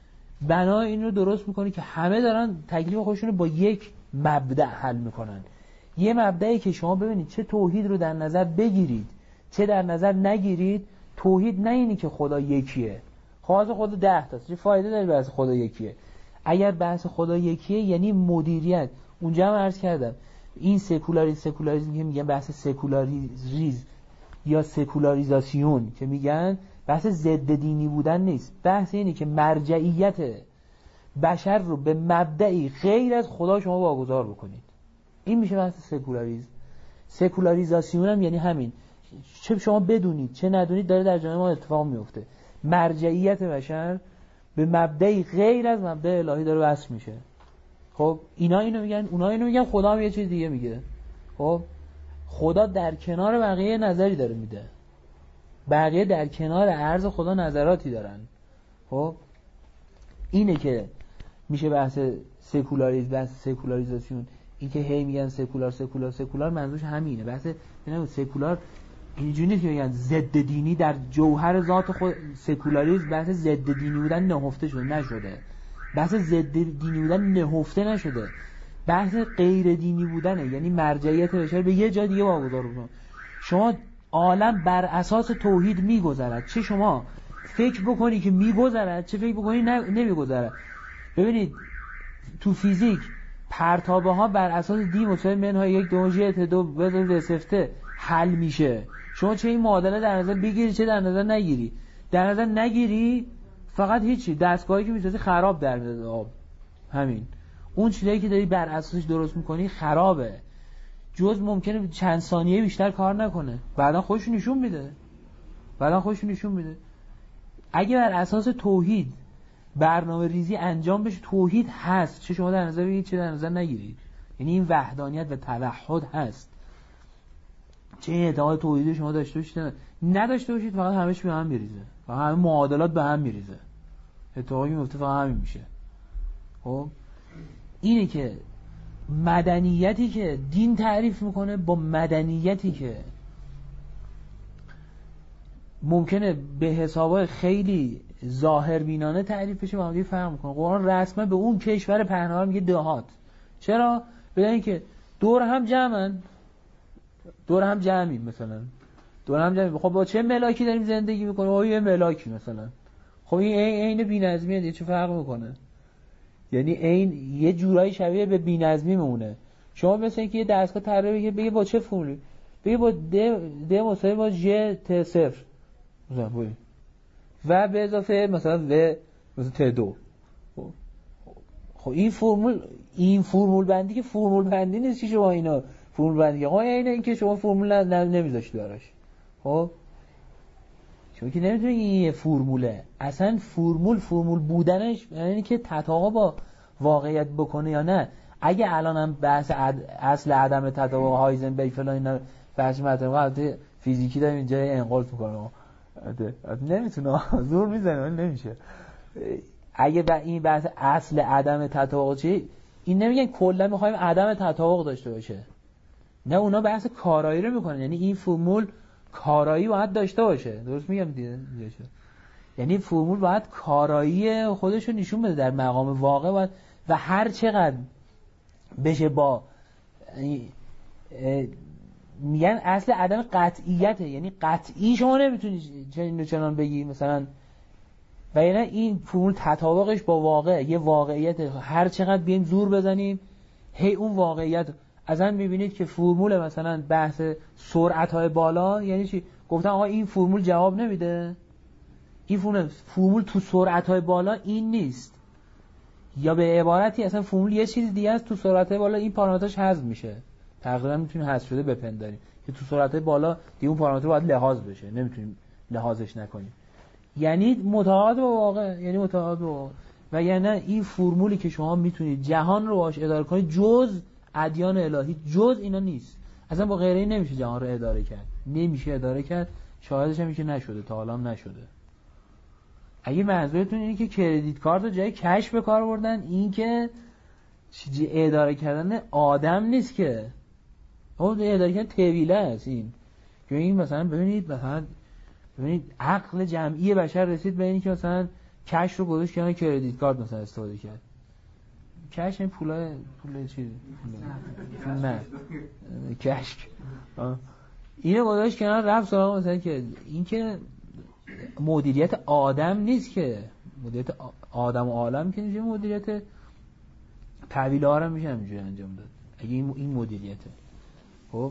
بنا این رو درست میکنه که همه دارن تکلیف خودشون رو با یک مبدأ حل میکنن. یه مبدأی که شما ببینید چه توحید رو در نظر بگیرید چه در نظر نگیرید، توحید نه اینی که خدا یکیه، خواست خدا 10 تاست، چه فایده داره بحث خدا یکیه؟ اگر بحث خدا یکیه یعنی مدیریت. اونجا هم عرض کردم این سکولاریسم که میگن بحث سکولاریز یا سکولاریزاسیون که میگن بحث ضد دینی بودن نیست، بحث اینه که مرجعیت بشر رو به مبدعی غیر از خدا شما واگذار بکنید. این میشه بحث سکولاریسم. سکولاریزاسیون هم یعنی همین، چه شما بدونید چه ندونید داره در جامعه ما اتفاق میفته. مرجعیت بشر به مبدعی غیر از مبدع الهی داره وصل میشه. خب اینا اینو میگن، اونا اینو میگن، خدا هم یه چیز دیگه میگه. خب خدا در کنار بقیه نظری داره میده، بقیه در کنار عرض خدا نظراتی دارن. خب اینه که میشه بحث سکولاریسم، بحث سکولاریزاسیون. این که هی میگن سکولار منظورش همینه. بحث یعنی سکولار اینجوری نیست که میگن ضد دینی، در جوهر ذات خود سکولاریسم بحث ضد دینی بودن نهفته شده نشده، بحث ضد دینی بودن نهفته نشده، بحث غیر دینی بودنه، یعنی مرجعیت بشر به یه جای دیگه واگذار بکنه. شما عالم بر اساس توحید میگذرد، چه شما فکر بکنی که میگذرد چه فکر بکنی نمیگذرد. ببینید تو فیزیک پرتابه ها بر اساس دی مساوی منهای یک دوجه دو بذارید سفته حل میشه. شما چه این معادله در نظر بگیری چه در نظر نگیری، در نظر نگیری فقط هیچی، دستگاهی که میسازی خراب در میاد آب. همین اون چیزایی که داری بر اساسش درست میکنی خرابه، جز ممکنه چند ثانیه بیشتر کار نکنه، بعدا خودش نشون میده. اگه بر اساس توحید برنامه ریزی انجام بشه، توحید هست، چه شما در نظر بگیرید چه در نظر نگیرید، یعنی این وحدانیت و توحد هست. چه اعتقاد توحیدی شما داشته باشید نداشته باشید، فقط همش به هم میریزه، فقط همه معادلات به هم میریزه، اتفاقی میفته فقط همین میشه. خب اینه که مدنیتی که دین تعریف میکنه با مدنیتی که ممکنه به حسابای خیلی ظاهر بینانه تعریف بشه با هم فرق میکنه. قرآن رسما به اون کشور پهناور میگه دهات. چرا؟ بدون اینکه دور هم جمعیم، مثلا دور هم جمعیم. خب با چه ملاکی داریم زندگی میکنیم؟ با یه ملاکی مثلا. خب این عین بی‌نظمیه دیگه، چه فرق میکنه؟ یعنی این یه جورایی شبیه به بی‌نظمی میمونه. شما مثلا اینکه یه دستگاه طراحی بگه با چه فرمولی، بگه با د مساوی با ژ ت صفر مثلا و به اضافه مثلا و مثلا ت 2. خب این فرمول بندی که فرمول بندی نیست که شما اینا فرمول بندی. آقا این که شما فرمول نمیذاشتی براش. خب شما که نمیتونی این یه فرموله، اصلا فرمول بودنش یعنی که تطابق با واقعیت بکنه یا نه. اگه الان هم بحث اصل عدم تطابق هایزنبرگ فلان اینا بحث مطرحه فیزیکی داریم اینجا انقلاب میکنه، نمیتونه، زور میزنه نمیشه. اگه این بحث اصل عدم تطابق چی، این نمیگن کلا میخوایم عدم تطابق داشته باشه، نه اونا بحث کارایی رو میکنن، یعنی این فرمول کارایی باید داشته باشه. درست میگم دیگه؟ یعنی فرمول باید کارایی خودش رو نشون بده در مقام واقع باید، و هر چقدر بشه با میگن اصل عدم قطعیته، یعنی قطعی شما نمیتونی چنان بگی مثلا، و یعنی این فرمول تطابقش با واقع یه واقعیت، هر چقدر بیایم زور بزنیم هی اون واقعیت. اصلا میبینید که فرمول مثلا بحث سرعت‌های بالا یعنی چی؟ گفتن آقا این فرمول جواب نمیده، این فرمول تو سرعت‌های بالا این نیست، یا به عبارتی اصلا فرمول یه چیز دیگه است، تو سرعت‌های بالا این پارامترش حذف میشه. تقریبا میتونیم حذف شده بپنداریم که تو سرعت‌های بالا دیگه اون پارامتر باید لحاظ بشه، نمیتونیم لحاظش نکنیم. یعنی متعارض با واقع، یعنی متعارض با واقع. و یعنی این فرمولی که شما میتونید جهان رو باش اداره کنید جز ادیان الهی، جز اینا نیست. اصلا با غیره این نمیشه جهان رو اداره کرد، نمیشه اداره کرد. شاهدش هم که نشده، تا حالا هم نشده. اگه منظورتون اینه که کردیت کارت رو جای کش به کار بردن، این که چیزی اداره کردن آدم نیست که، اون اداره کردن طویله است. این که این مثلا ببینید عقل جمعی بشر رسید به این که مثلا کش رو گذاشت کنار کردیت کارت مثلا استفاده کرد. کش این پول چی؟ پول نه کش. اینو گذاشت کنار رفت سراغ مثلا که این که مدیریت آدم نیست، که مدیریت آدم و عالم که نیست، مدیریت تحویل ها رو میشه همینجوری انجام داد اگه این مدیریته. خب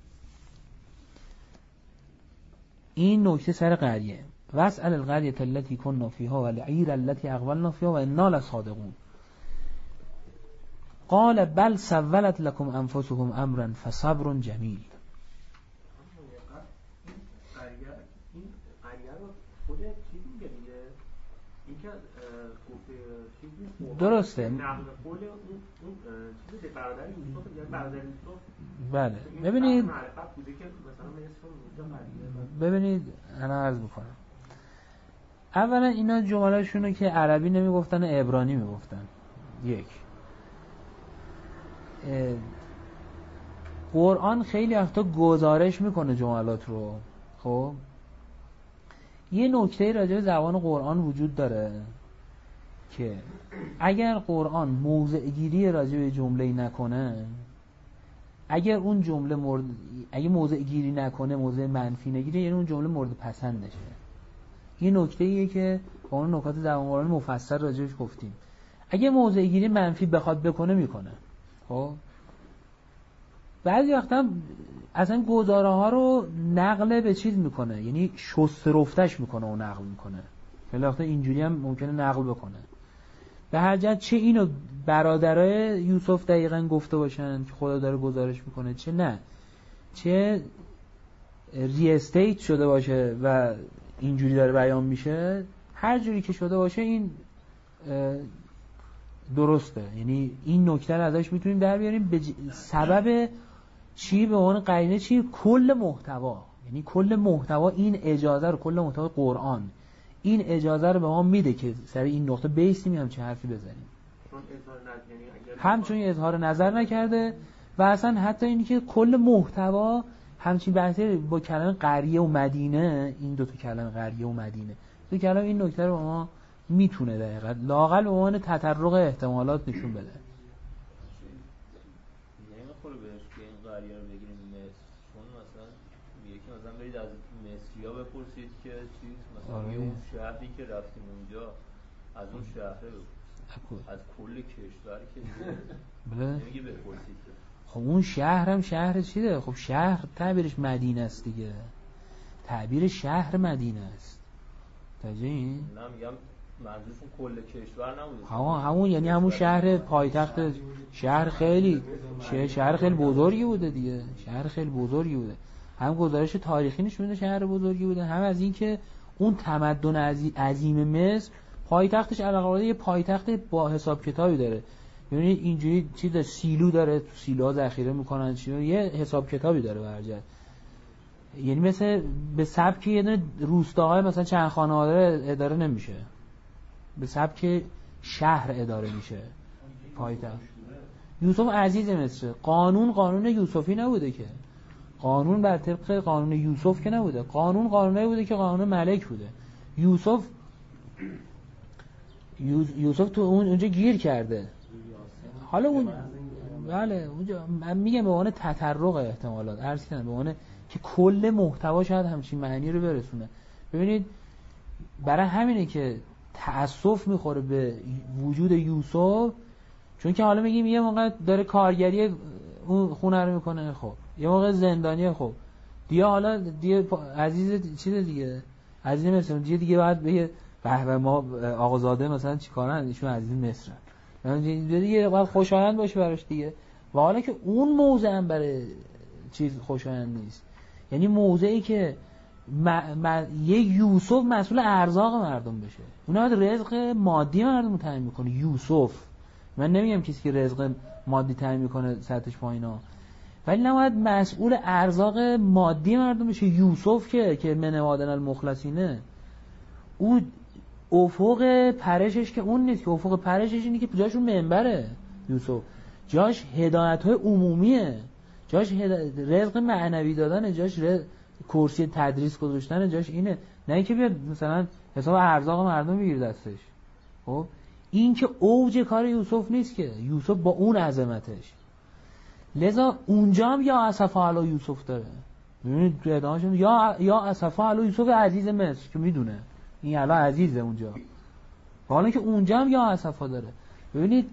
این نکته سر قریه. واسأل القریة التي كنا فيها والعير التي أقبلنا فيها وإنا لصادقون. قال بل سولت لكم أنفسكم أمرا فصبر جميل. درسته. بله ببینید انا عرض میکنم. اولا اینا جمله‌شونو که عربی نمیگفتن عبرانی میگفتن. یک، قرآن خیلی وقتا گزارش میکنه جملات رو. خب یه نکته راجع به زبان قرآن وجود داره که اگر قرآن موضع گیری راجع به جمله‌ای نکنه، اگر اون جمله اگه موضع گیری نکنه، موضع منفی نگیره، یعنی اون جمله مورد پسندشه. این نکته ایه که با اون نکات زبان قرآن مفصل راجعش گفتیم. اگه موضع گیری منفی بخواد بکنه میکنه. خب بعضی وقتا اصلا گزاره ها رو نقل به چیز میکنه، یعنی شست رفتش میکنه و نقل میکنه. خیلی وقتا اینجوری هم ممکنه نقل بکنه. به هر جهت چه اینو برادرای یوسف دقیقاً گفته باشن که خدا داره گزارش میکنه، چه نه، چه ریستیت شده باشه و اینجوری داره بیان میشه، هر جوری که شده باشه این درسته. یعنی این نکته رو ازش میتونیم در بیاریم. سبب چی به عنوان قرینه چی؟ کل محتوا. یعنی کل محتوا این اجازه رو، کل محتوا قرآن این اجازه رو به ما میده که سر این نقطه بیستیم هم چه حرفی بزنیم. همچون اظهار نظر نکرده و اصلا حتی اینی که کل محتوا همچین بحثی با کلمه قریه و مدینه، این دو تا کلمه قریه و مدینه، دو کلمه این نکته رو به ما میتونه دقیقاً لااقل به عنوان تطرق احتمالات نشون بده. نمیخوره بهش که این قریه رو بگیریم مصر، چون مثلا یکی مثلا برید از مصریا بپرسید که چیز مثلا اون شهری که رفتیم اونجا از اون شهره بپرسید، از کل کشور که نمیگه بپرسید. خب اون شهر هم شهر چیه؟ خب شهر تعبیرش مدینه است دیگه، تعبیر شهر مدینه است. توجه این؟ نه میگم منظورشون کل کشور نبوده. همون یعنی همون شهر پایتخت، شهر خیلی بزرگی بوده دیگه، شهر خیلی بزرگی بوده. هم گزارش تاریخی نشون میده شهر بزرگی بوده، هم از این که اون تمدن عظیم مصر پایتختش علاوه یه پایتخت با حساب کتابی داره. یعنی اینجوری چیز سیلو داره، تو سیلوها ذخیره میکنن، یه حساب کتابی داره برجا. یعنی مثل به سبک یه دونه روستاهای مثلا چند خانواده اداره نمیشه، به سبک شهر اداره میشه پایتخت. یوسف عزیز مصر، قانون یوسفی نبوده که، قانون بر طبق قانون یوسف که نبوده، قانونی بوده که قانون ملک بوده. یوسف تو اونجا گیر کرده. حالا اون بله اونجا من میگم به عنوان تطرق احتمالات عرض کردم، به عنوان که کل محتوا شاید همچین معنی رو برسونه. ببینید برای همینه که تأسف میخوره به وجود یوسف، چون که حالا میگیم یه موقع داره کارگری اون خونه رو میکنه، خب یه موقع زندانیه، خب دیگه حالا دیگه عزیز چیز دیگه، عزیز مصر دیگه بعد بگه به ما آقازاده مثلا چیکارن، ایشون عزیز مصرن، دیگه باید خوشایند باشه براش دیگه. و حالا که اون موضع هم برای چیز خوشایند نیست، یعنی موضعی که یک یوسف مسئول ارزاق مردم بشه، اونا باید رزق مادی مردم رو تامین میکنه. یوسف، من نمیگم کسی که رزق مادی تامین میکنه سطحش پایینا، ولی نباید مسئول ارزاق مادی مردم بشه. یوسف که من عبادنا المخلصینه، او افق پرشش که اون نیست، که افق پرشش اینه که جاش اون منبره. یوسف جاش هدایت‌های عمومیه، جاش رزق معنوی دادن، جاش کرسی تدریس گذاشتن، جاش اینه. نه اینکه بیاد مثلا حساب ارزاق مردم بگیر دستش. خب این که اوج کار یوسف نیست که، یوسف با اون عظمتش، لذا اونجا هم یا اسفا علی یوسف داره. ببینید تو ادامهشون یا اسفا علی یوسف عزیز مصر که میدونه این الان عزیزه اونجا، حالا که اونجا هم یا اسفا داره. ببینید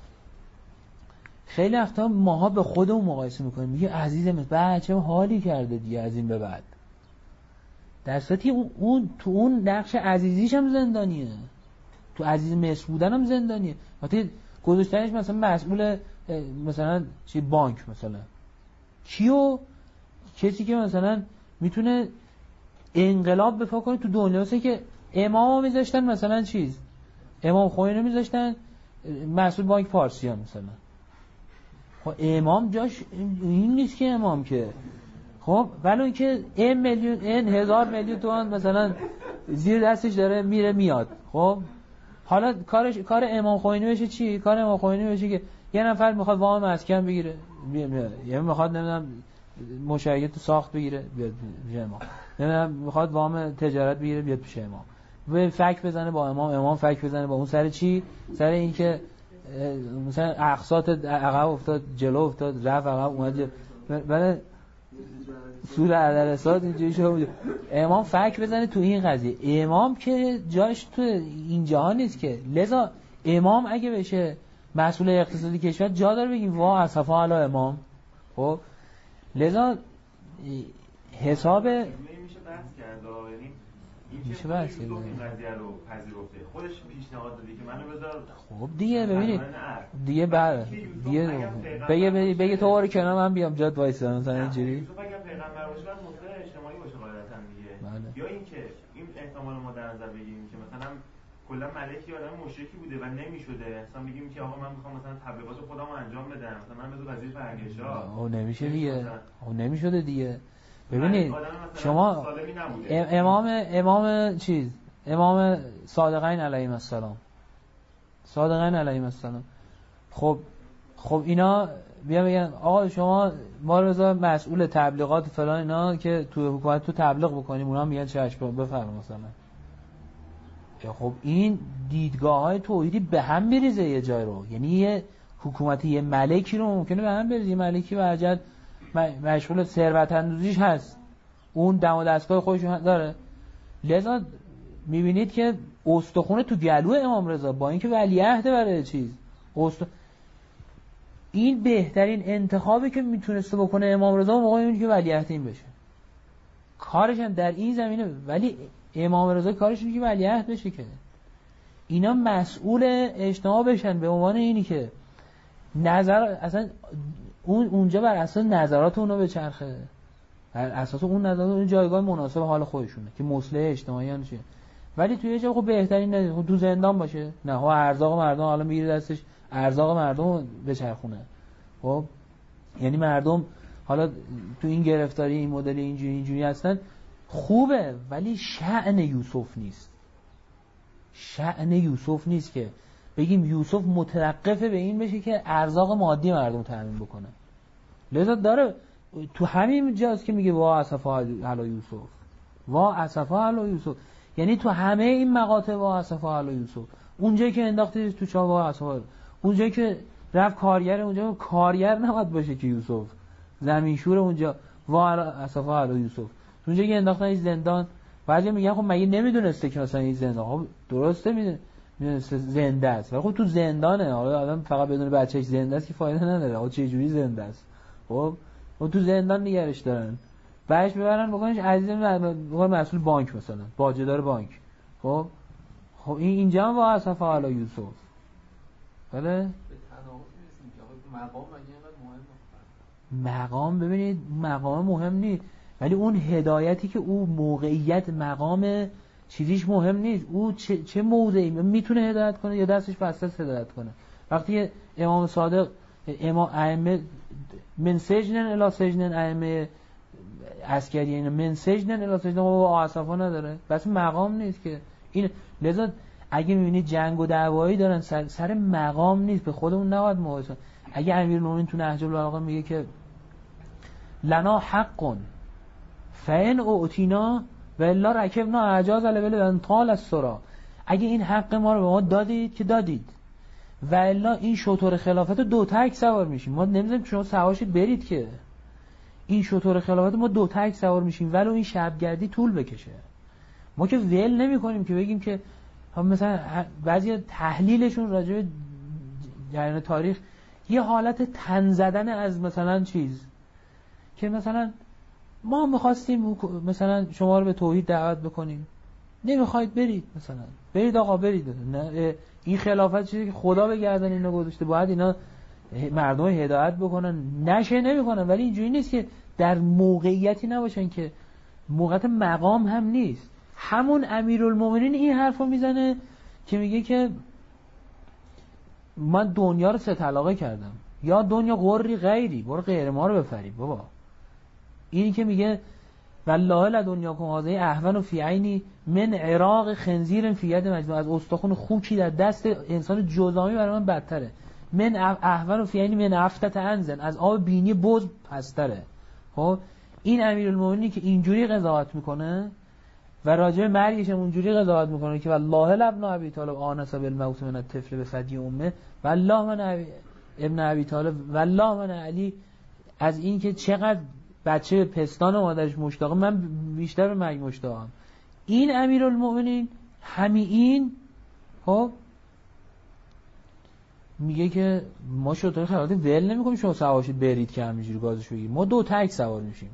خیلی وقتا ماها به خودمون مقایسه میکنیم، میگه عزیز مصر بچه حالی کرده دیگه از این به بعد، در صورتی اون تو اون نقش عزیزیش هم زندانیه، تو عزیز مصر بودن هم زندانیه. وقتی گذاشتنش مثلا مسئول مثلا چی بانک، مثلا کیو کسی که مثلا میتونه انقلاب بپا کنه تو دنیا، واسه که امامو میذاشتن مثلا چیز امام خمینی میذاشتن مسئول بانک پارسی ها مثلا. خب امام جاش این نیست که امام که، خب ولی این که این میلیون این 1000 میلیون تومان مثلا زیر دستش داره میره میاد. خب حالا کار امام خمینی بشه چی؟ کار امام خمینی بشه که یه نفر میخواد وام مسکن بگیره میاد، یا میخواد نمیدونم مشارکت تو ساخت بگیره بیاد پیش امام، نمیدونم میخواد وام تجارت بگیره بیاد پیش امام، و فک بزنه با امام فک بزنه با اون سر چی؟ سر این که مثلا اقساط عقب افتاد جلو افتاد رفت عقب اومد، ولی سور عدلسات اینجوری شد امام فک بزنه تو این قضیه. امام که جاش تو این جهان نیست که، لذا امام اگه بشه مسئول اقتصادی کشور جا داره بگیم وا اسفا علی امام. خب لذا حساب میشه بحث کرد، یعنی این میشه بحث کرد این قضیه رو پذیرفته خودش پیشنهاد دادی که منو بذار. خب دیگه ببینید دیگه بعد دیگه بگه تو وارو کنار من بیام جات وایسا مثلا اینجوری. یوسف اگه پیغمبر باشه بعد مصلح اجتماعی باشه غالبا دیگه. یا اینکه این احتمال ما در نظر بگیریم که مثلا کلا ملکی آدم مشرکی بوده و نمیشده، مثلا میگیم که آقا من میخوام مثلا تبلیغات خودمو انجام بدم، مثلا من بذار وزیر فرهنگشا. او نمیشه دیگه، او نمیشده دیگه. ببینید شما امام چیز امام صادقین علیهم السلام، صادقین علیهم السلام، خب اینا بیا بگن آقا شما ما رو بذار مسئول تبلیغات فلان اینا که تو حکومت تو تبلیغ بکنیم، اونا میگن چشم بفرما مثلا. خب این دیدگاه‌های توحیدی به هم میریزه یه جای رو، یعنی یه حکومتی یه ملکی رو ممکنه به هم بریزه، یه ملکی برجت مشغول ثروت اندوزیش هست، اون دم و دستگاه خودش داره، لذا میبینید که استخونه تو گلو امام رضا با اینکه ولیعهد برای چیز این بهترین انتخابی که میتونسته بکنه امام رضا موقعی اون که ولیعهد این بشه، کارش هم در این زمینه. ولی امام رضا کارش اینه که ولیعهد بشه که اینا مسئول اجتماع بشن، به عنوان اینی که نظر اصلا اونجا بر اساس نظرات اونا به چرخه، بر اساس اون نظرات اون جایگاه مناسب حال خودشونه که مصلح اجتماعی هم شه. ولی توی یه جا خب بهترین نه خب تو زندان باشه، نه ها ارزاق مردم حالا میگیره دستش ارزاق مردم به چرخونه. خب یعنی مردم حالا تو این گرفتاری این مدل اینجوری هستن خوبه، ولی شأن یوسف نیست، شأن یوسف نیست که بگیم یوسف متوقفه به این بشه که ارزاق مادی مردم تامین بکنه. لذا داره تو همین جاست که میگه وا اسفا علی یوسف، وا اسفا علی یوسف، یعنی تو همه این مقاطع وا اسفا علی یوسف. اونجایی که انداختید تو چاه وا اسفا، اونجایی که رفت کارگر اونجا کارگر نباید باشه که یوسف زمینشور اونجا وا اسفا علی یوسف. اونجایی که انداختن این زندان، بعضی میگن خب مگه نمیدونسته که مثلا این زندان، خب درسته میدونسته زنده است، ولی خب تو زندانه، حالا آدم فقط بدون بچه‌ش زنده است که فایده نداره، آقا چه جوری زنده است. خب تو زندان نگرش دارن، بعدش میبرن بکنش عزیز مسئول بانک مثلا باجه‌دار بانک. خب اینجا هم وا اسفا علی یوسف. بله به تناقض میرسیم که مقام مگه اینقدر مهمه؟ مقام ببینید مقام مهم نیست، ولی اون هدایتی که او موقعیت مقام چیزیش مهم نیست، او چه موضعی میتونه هدایت کنه یا دستش بسته است هدایت کنه. وقتی امام صادق امام ائمه من سجنن الی سجنن ائمه عسکری اینا من سجنن الی سجنن و آصفا نداره، بس مقام نیست که این. لذا اگه میبینید جنگ و دعوایی دارن سر مقام نیست، به خودمون نباید مقایسه. اگه امیرالمومنین تو نهج البلاغه میگه که لنا حق فین اعطینا و الا رکبنا اعجاز الابل ان طال السرا، اگه این حق ما رو به ما دادید که دادید، و الا این شتر خلافت رو 2 تک سوار میشیم. ما نمیذاریم شما سوارشید برید، که این شتر خلافت ما 2 تک سوار میشیم ولو این شبگردی طول بکشه. ما که ول نمی کنیم که بگیم که هم مثلا بعضی تحلیلشون راجع به جریان تاریخ یه حالت تن زدن از مثلا چیز که مثلا ما میخواستیم مثلا شما رو به توحید دعوت بکنیم، نمیخواید برید، مثلا برید آقا برید، نه این خلافت چیزی که خدا به گردن اینا گذاشته، باید اینا مردم هدایت بکنن، نشه نمیکنن. ولی اینجوری نیست که در موقعیتی نباشن که موقعیت مقام هم نیست. همون امیرالمومنین این حرفو میزنه که میگه که من دنیا رو 3 طلاقه کردم، یا دنیا قری غیری، برو غیر ما رو بفریب بابا. اینی که میگه والله لدنیاکم هذه اهون فی عینی من عراق خنزیر فی ید مجنون، از استخوان خوکی در دست انسان جزامی برای من بدتره. من اهون فی عینی من افتت انزن، از آب بینی بز پستره. خب این امیرالمومنینی که اینجوری قضاوت میکنه و راجع به مرگش هم اونجوری قضاوت میکنه که والله لابن ابی طالب آنس بالموت من الطفل بثدی امه، والله من ابن ابی طالب، والله من علی، از این که چقدر بچه پستان مادرش مشتاقه، من بیشتر به مرگ مشتاقم. این امیرالمومنین همین خب میگه که ما شطور خلافت ول نمی‌کنیم شما سوارشید برید که همینجوری گازش بگیریم، ما 2 تک سوار میشیم،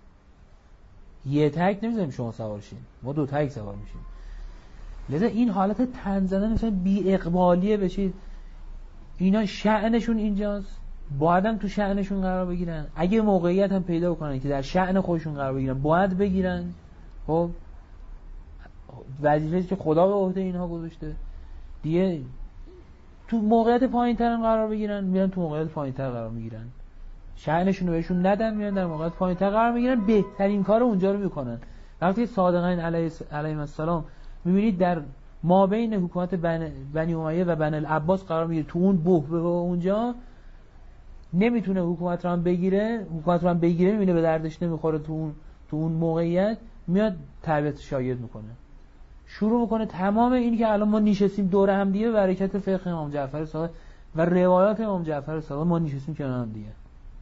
1 تک نمیذاریم شما سوار شین، ما 2 تک سوار میشیم. لذا این حالت تن زدن مثلا بی اقبالیه بشید، اینا شأنشون اینجاست، باید تو شأنشون قرار بگیرن. اگه موقعیت هم پیدا بکنن که در شأن خودشون قرار بگیرن باید بگیرن. خب وظیفه‌ای که خدا به عهده اینها گذاشته دیگه، تو موقعیت پایین‌تر قرار بگیرن میرن تو موقعیت پایین‌تر قرار میگیرن، شأنشون رو بهشون ندن میرن در موقعیت پایین‌تر قرار میگیرن، بهترین کار اونجا رو میکنن. وقتی صادقین علیهم السلام میبینید در ما بین حکومت بنی امیه و بنی العباس قرار میگیره، تو اون بحبه و اونجا نمیتونه حکومت رو هم بگیره، میبینه به دردش نمیخوره، تو اون موقعیت میاد تربیت شاگرد میکنه، شروع میکنه تمام این که الان ما نشستیم دور هم دیگه، برکت فقه امام جعفر صادق و روایات امام جعفر صادق ما نشستیم کنار هم دیگه.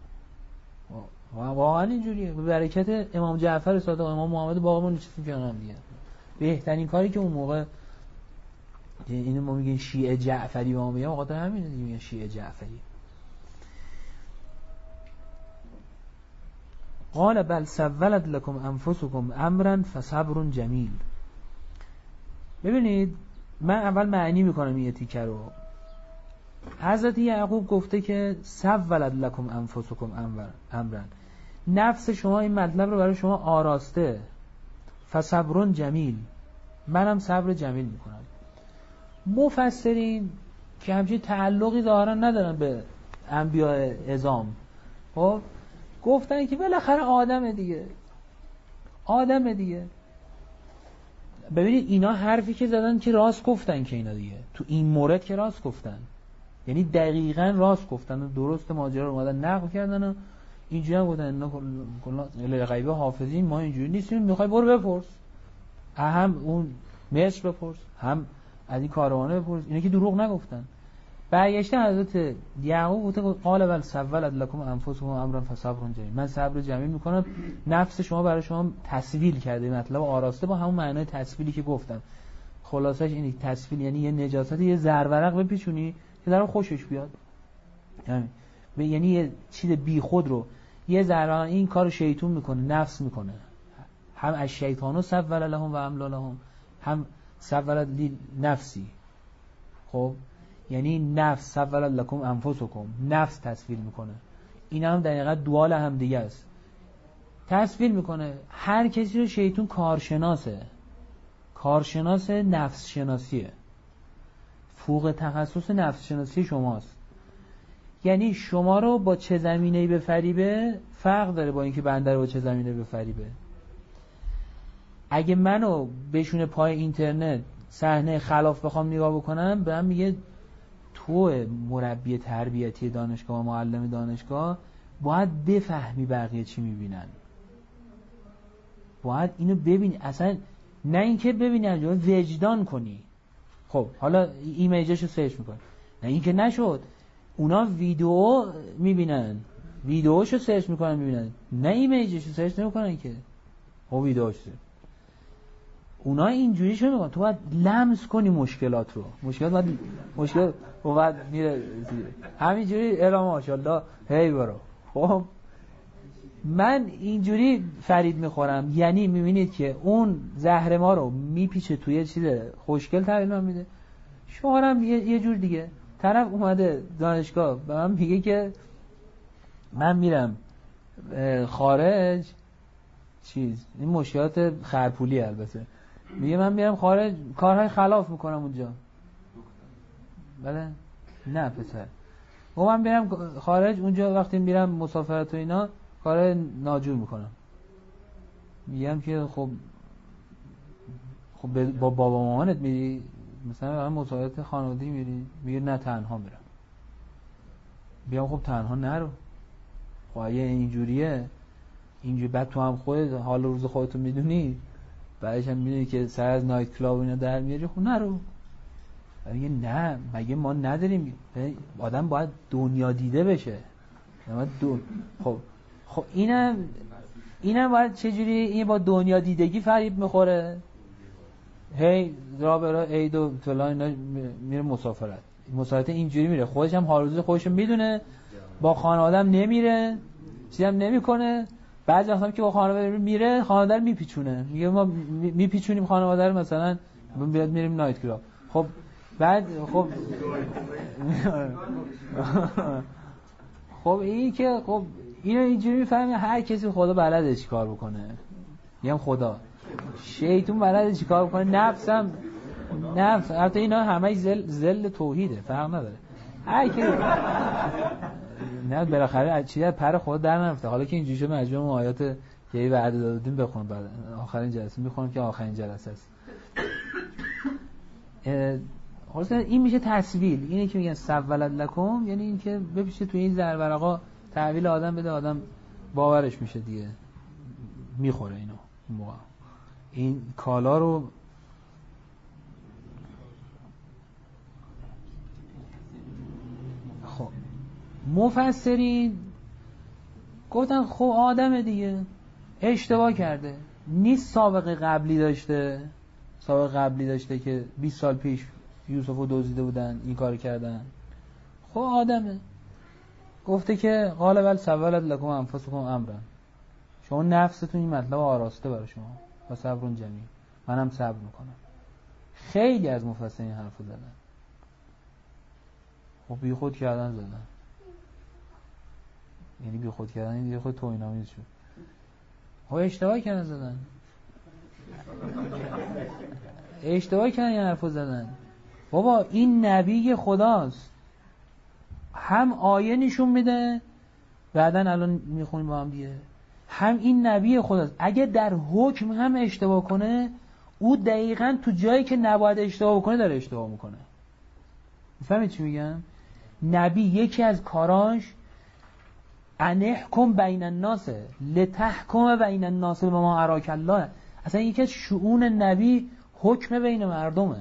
واقعا اینجوریه، به برکت امام جعفر صادق و امام محمد باقر ما نشستیم کنار هم دیگه. بهترین کاری که اون موقع اینو ما میگیم شیعه جعفری، ما میگیم آقا همین دیگه شیعه جعفری. قال بل سولت لكم انفسكم امرا فصبر جمیل. ببینید من اول معنی میکنم این تیکه رو. حضرت یعقوب گفته که سولت لكم انفسكم امرا، نفس شما این مطلب رو برای شما آراسته، فصبر جمیل، منم صبر جمیل میکنم. مفسرین که همچین تعلقی ظاهرا ندارن به انبیاء عظام، خب گفتن که بالاخره آدم دیگه. ببینید اینا حرفی که زدن که راست گفتن، که اینا دیگه تو این مورد که راست گفتن، یعنی دقیقاً راست گفتن و درست ماجرا رو اومدن نقل کردن و اینجوری هم گفتن اینا کلا غیبه حافظین، ما اینجوری نیستیم، میخوای برو بپرس، هم اون مصر بپرس، هم از این کاروانه بپرس، اینا که دروغ نگفتن. برگشته حضرت یعقوب گفته قال بل سولت لكم انفسكم امرا فصبر جمیل، من صبر جمیل میکنم، نفس شما برای شما تسویل کرده، مطلب آراسته با همون معنای تسویلی که گفتم. خلاصش اینه، تسویل یعنی یه نجاست، یه زرورق بپیچونی که درو خوشش بیاد، یعنی یه چیز بی خود رو یه ذره، این کارو شیطان میکنه، نفس میکنه، هم از شیطانو سول لهم و املا لهم، هم سول نفسی. خب یعنی نفس سول لکم انفسکم، نفس تصویر میکنه، این هم دقیقا دوال هم دیگه است، تصویر میکنه. هر کسی رو شیطان کارشناس نفس شناسیه، فوق تخصص نفس شناسی شماست. یعنی شما رو با چه زمینه‌ای بفریبه فرق داره با اینکه بنده رو با چه زمینه‌ای بفریبه. اگه منو بشونه پای اینترنت صحنه خلاف بخوام نگاه بکنم، به من میگه تو مربی تربیتی دانشگاه و معلم دانشگاه باید بفهمی بقیه چی میبینن. باید اینو ببینی، اصلا نه اینکه ببینی وجدان کنی. خب حالا ایمیجاشو سرچ میکنی، نه اینکه نشد اونا ویدیو میبینن، ویدیوشو سرچ میکنن میبینن، نه ایمیجشو سرچ نمیکنن که او ویدیوشو. اونا اینجوری شو میکنن، تو باید لمس کنی مشکلات رو، مشکل باید میره همینجوری الا ماشاءالله هی برو. خب من اینجوری فرید میخورم، یعنی میبینید که اون زهر ما رو میپیچه توی چیز خوشگل تحویل من میده. شوهرم یه جور دیگه، طرف اومده دانشگاه به من میگه که من میرم خارج، چیز این مشکلات خرپولی البته، میگه من میرم خارج کارهای خلاف میکنم اونجا. بله نه پسر، من میرم خارج اونجا وقتی میرم مسافرت و اینا کار ناجور میکنم. میگم که خب با بابا مامانت میری مثلا مسافرت خانوادگی میری؟ میگه نه تنها میرم. بیام خب تنها نرو، خب اگه اینجوریه اینجوری بعد تو هم خودت حال روز خودتو میدونی، بعدش هم میدونی که سر از نایت کلاب اینا در میاری، خب نرو. میگه نه مگه ما نداریم؟ آدم باید دنیا دیده بشه. خب اینم باید چجوری این با دنیا دیدگی فریب میخوره؟ هی راه عید و فلان اینا میره مسافرت اینجوری میره، خودش هم حال روز خودش میدونه، با خانواده‌ام نمیره، چیزی هم نمیکنه. بعضی وقتا که با خانواده میره خانواده رو میپیچونه، میگه ما میپیچونیم خانواده رو، مثلا بیاد میریم نایت کلاب. خب بعد خب این که خب اینو اینجوری میفهمه هر کسی خدا بلده چی کار بکنه. میگم خدا شیطون بلده چی کار بکنه، نفس البته اینا همه ذل توحیده، فرق نداره. هر کی نه بالاخره چیزی پر خدا در نرفته. حالا که اینجوری شده مجموعه آیات که ای وعده دادیم بخون، بعد آخرین جلسه میخونم که آخرین جلسه است. خلاص این میشه تصویر، اینه که میگن سولت لکم، یعنی این که بپیشه توی این زرورقا تحویل آدم بده، آدم باورش میشه دیگه، میخوره اینو. این کالا رو خب مفسرین گفتن خب آدم دیگه اشتباه کرده، نیست سابقه قبلی داشته که 20 سال پیش یوسفو دزدیده بودن این کار کردن. خب آدمه، گفته که قال بل سولت لکم انفسکم امرا، شما نفستون این مطلب آراسته برای شما و صبر جمیل، منم صبر میکنم. خیلی از مفسرین حرفو زدن، خب بی خود کردن زدن، یعنی بی خود کردن این دیگه خود توهین‌آمیز شد. خب اشتباه کردن زدن، اشتباه کردن این حرفو زدن. بابا این نبی خداست، هم آیه نشون میده بعدن الان میخونیم با هم دیگه، هم این نبی خداست. اگه در حکم هم اشتباه کنه، او دقیقاً تو جایی که نباید اشتباه کنه داره اشتباه میکنه. میفهمید چی میگم؟ نبی یکی از کاراش انحکم بین الناس لتحکم بین الناس بما اراک الله. اصلا یکی از شؤون نبی حکم بین مردمه.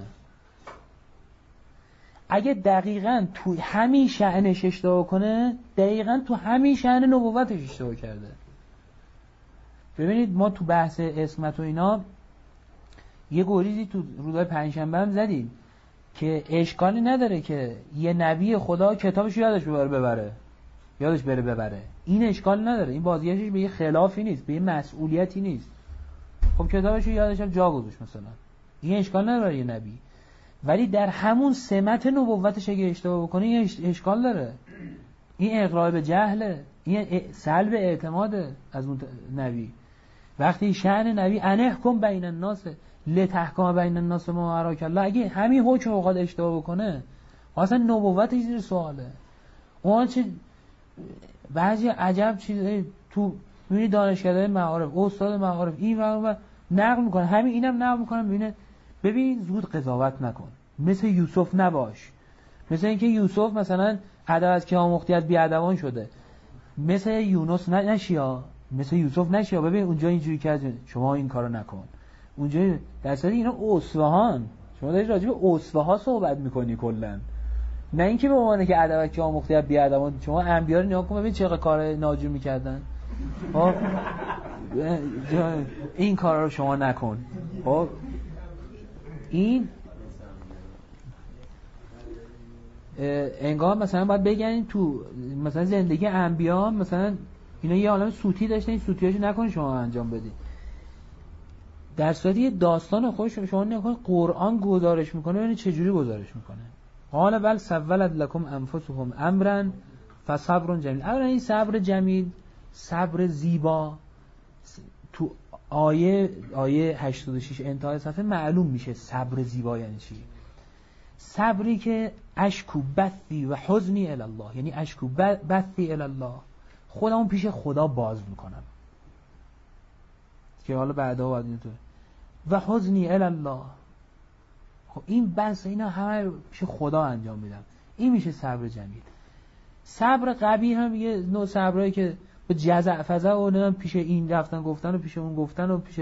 اگه دقیقاً تو همین شأنش اشتباه کنه، دقیقاً تو همین شأن نبوتش اشتباه کرده. ببینید ما تو بحث اسمت و اینا یه گریزی تو روزهای پنجشنبه هم زدیم که اشکالی نداره که یه نبی خدا کتابش یادش بره ببره. این اشکال نداره، این بازیش به یه خلافی نیست، به یه مسئولیتی نیست. خب کتابش یادش هم جا گذاشت مثلا، این اشکال نداره یه نبی. ولی در همون سمت نبوتش اگه اشتباه بکنه این اشکال داره. این اقرار به جهله، این سلب اعتماده از اون نبی. وقتی شأن نبی انحکم بین الناس لتحکم بین الناس ما اراک الله، اگه همین حکم اوقات اشتباه بکنه اصلا نبوتش زیر سواله. اون چه بعضی عجب چیزایی تو میبینی دانشکده معارف، استاد معارف این و نقل میکنه، همین اینم نقل میکنه. ببین زود قضاوت نکن، مثل یوسف نباش، مثل اینکه یوسف مثلا ادب از که آموختی از بیادبان شده، مثل یونس نشیا. مثل یوسف نشه. ببین اونجا اینجوری کرد شما این کارو نکن، اونجا در صورتی اینا اسوهان، شما داری راجع به اسوه ها صحبت میکنی کلا، نه اینکه به عنوان که ادبک که آموختی از بیادبان. شما انبیا رو نگاه کن ببین چقدر کار ناجور میکردن. خب این کارا رو شما نکن. خب این انگار مثلا باید بگن تو مثلا زندگی انبیا مثلا اینا یه عالم سوتی داشتن، این سوتیاشو نکنی شما انجام بدی. در صورتی یه داستان خودش شما نگاه قرآن گزارش میکنه، ببینید چه جوری گزارش میکنه. قال بل سولت لكم انفسكم امرا فصبر جمیل. اولا این صبر جمیل، صبر زیبا، تو آیه 86 انتهای صفحه معلوم میشه صبر زیبا یعنی چی. صبری که اشکو بثی و حزنی الی الله، یعنی اشکو بثی الی الله، خودمون پیش خدا باز میکنم که حالا بعدا باید اینطور و حزنی الی الله. خب این بس اینا همه پیش خدا انجام میدم، این میشه صبر جمیل. صبر قبیح هم یه نوع صبرایی که به جزع فزع و نمیدونم پیش این رفتن گفتن و پیش اون گفتن و پیش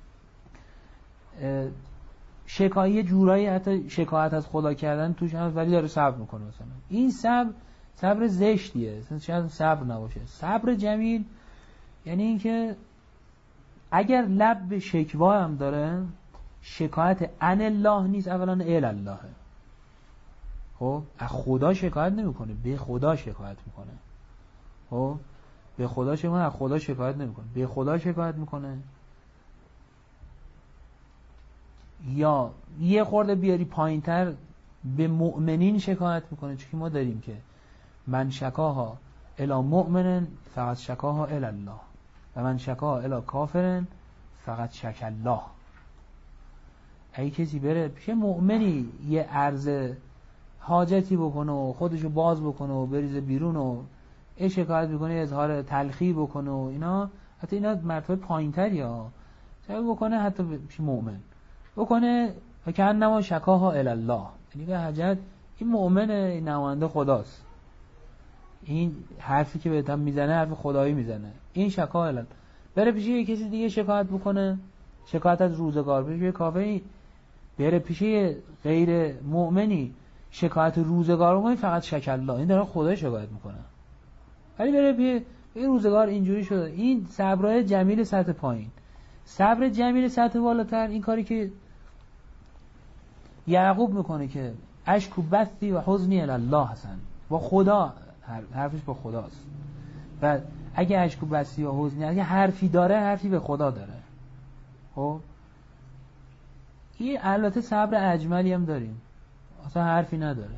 شکایت جورایی حتی شکایت از خدا کردن توش هم، ولی داره صبر میکنه. مثلا این صبر زشتیه، شاید صبر نباشه. صبر جمیل یعنی اینکه اگر لب به شکوا هم داره، شکایت عن الله نیست، اولا الی الله. خب از خدا شکایت نمیکنه، به خدا شکایت میکنه. خب به خدا شکایت، از خدا شکایت نمیکنه، به خدا شکایت میکنه. یا یه خورده بیاری پایینتر به مؤمنین شکایت میکنه، چون ما داریم که من شکاها الی مؤمن فقط شکاها الی الله و من شکاها الی کافر فقط شک الله. اگه کسی بره پیش مؤمنی یه عرض حاجتی بکنه و خودشو باز بکنه و بریزه بیرون و شکایت بکنه، اظهار تلخی بکنه و اینا، حتی اینا مرتبه پایین‌تری ها، چه بکنه حتی پیش مؤمن بکنه که انما شکاها الی الله، یعنی به حاجت این مؤمنه، این نماینده خداست، این حرفی که بهتم میزنه حرف خدایی میزنه، این شکاها الی الله. بره پیش یه کسی دیگه شکایت بکنه، شکایت از روزگار، بره پیش کافری، بره پیش غیر مؤمنی شکایت روزگار بکنه، فقط شک الله، این داره خدای شکایت میکنه. ولی بره پیش این روزگار اینجوری شده. این صبرای جمیل سطح پایین. صبر جمیل سطح بالاتر این کاری که یعقوب میکنه که اشکو بثی و حزنی الی الله هستن، با خدا حرفش با خداست. و اگه اشکو بثی و حزنی اگه حرفی داره، حرفی به خدا داره. خب این البته صبر اجملی هم داریم، اصلا حرفی نداره،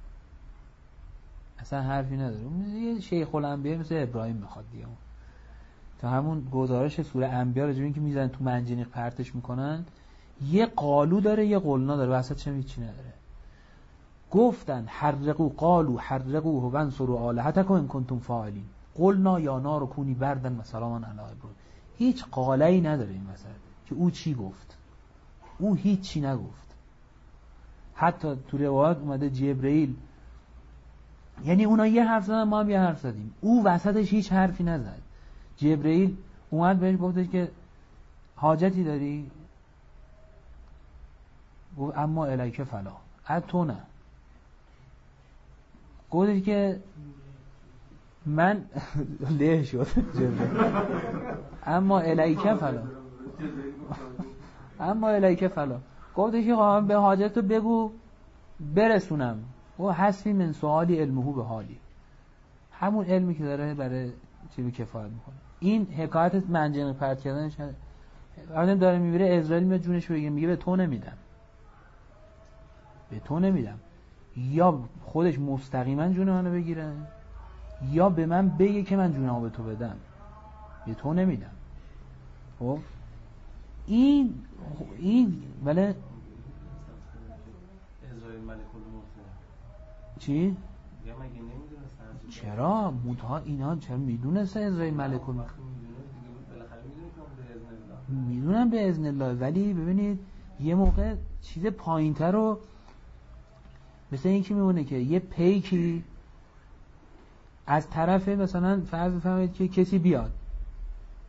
اصلا حرفی نداره. یه شیخ الانبیا مثل ابراهیم میخواد دیگه، تا همون گزارش سوره انبیا راجع به این که میزنن تو منجنیق پرتش میکنن، یه قالو داره یه قلنا داره، وسط چه هیچی نداره. گفتن حرقو قالو حرقوه وانصروا آلهتکم ان کنتم فاعلین قلنا یا نار کونی بردن و سلاما علی ابراهیم. هیچ قاله‌ای نداره این مثلا که او چی گفت، او هیچی نگفت. حتی تو روایات اومده جبرئیل، یعنی اونا یه حرف زدن ما هم یه حرف زدیم، او وسطش هیچ حرفی نزد. جبرئیل اومد بهش گفتش که حاجتی داری؟ گفت اما الیک فلا، تو نه. گفتش که من له شد اما الیک فلا، اما الیک فلا. گفتش که من به حاجت رو بگو برسونم. و حسبی من سوالی علمه به حالی، همون علمی که داره برای چیزی کفایت میکنه. این حکایت منجنیق پرت کردنش آدم داره میبره اسرائیل میاد جونش بگیره، میگه به تو نمیدم، به تو نمیدم، یا خودش مستقیما جون منو بگیره یا به من بگه که من جونمو به تو بدم، به تو نمیدم. خب این ولی اسرائیل ملک الموت چی؟ چرا متها اینا چرا میدونسته اسرائیل ملک الموت؟ میدونم به اذن الله، ولی ببینید یه موقع چیز پایینتر رو مثل این که میمونه که یه پیکی از طرف مثلا فرض بفرمایید که کسی بیاد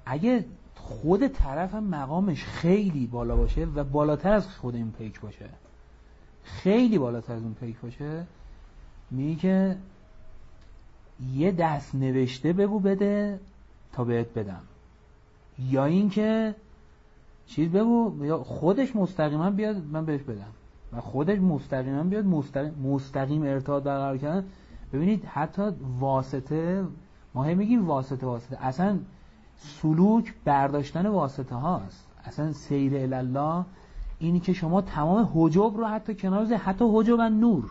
اگه خود طرف هم مقامش خیلی بالا باشه و بالاتر از خود این پیک باشه، خیلی بالاتر از اون پیک باشه، میگه که یه دست نوشته بگو بده تا بهت بدم، یا این که چیز بگو یا خودش مستقیما بیاد من بهش بدم و خودش مستقیما بیاد مستقیم ارتباط برقرار کردن. ببینید حتی واسطه، ما هم میگیم واسطه، اصلا سلوک برداشتن واسطه هاست. اصلا سیر الله اینی که شما تمام حجب رو حتی کنار بذارید، حتی حجب نور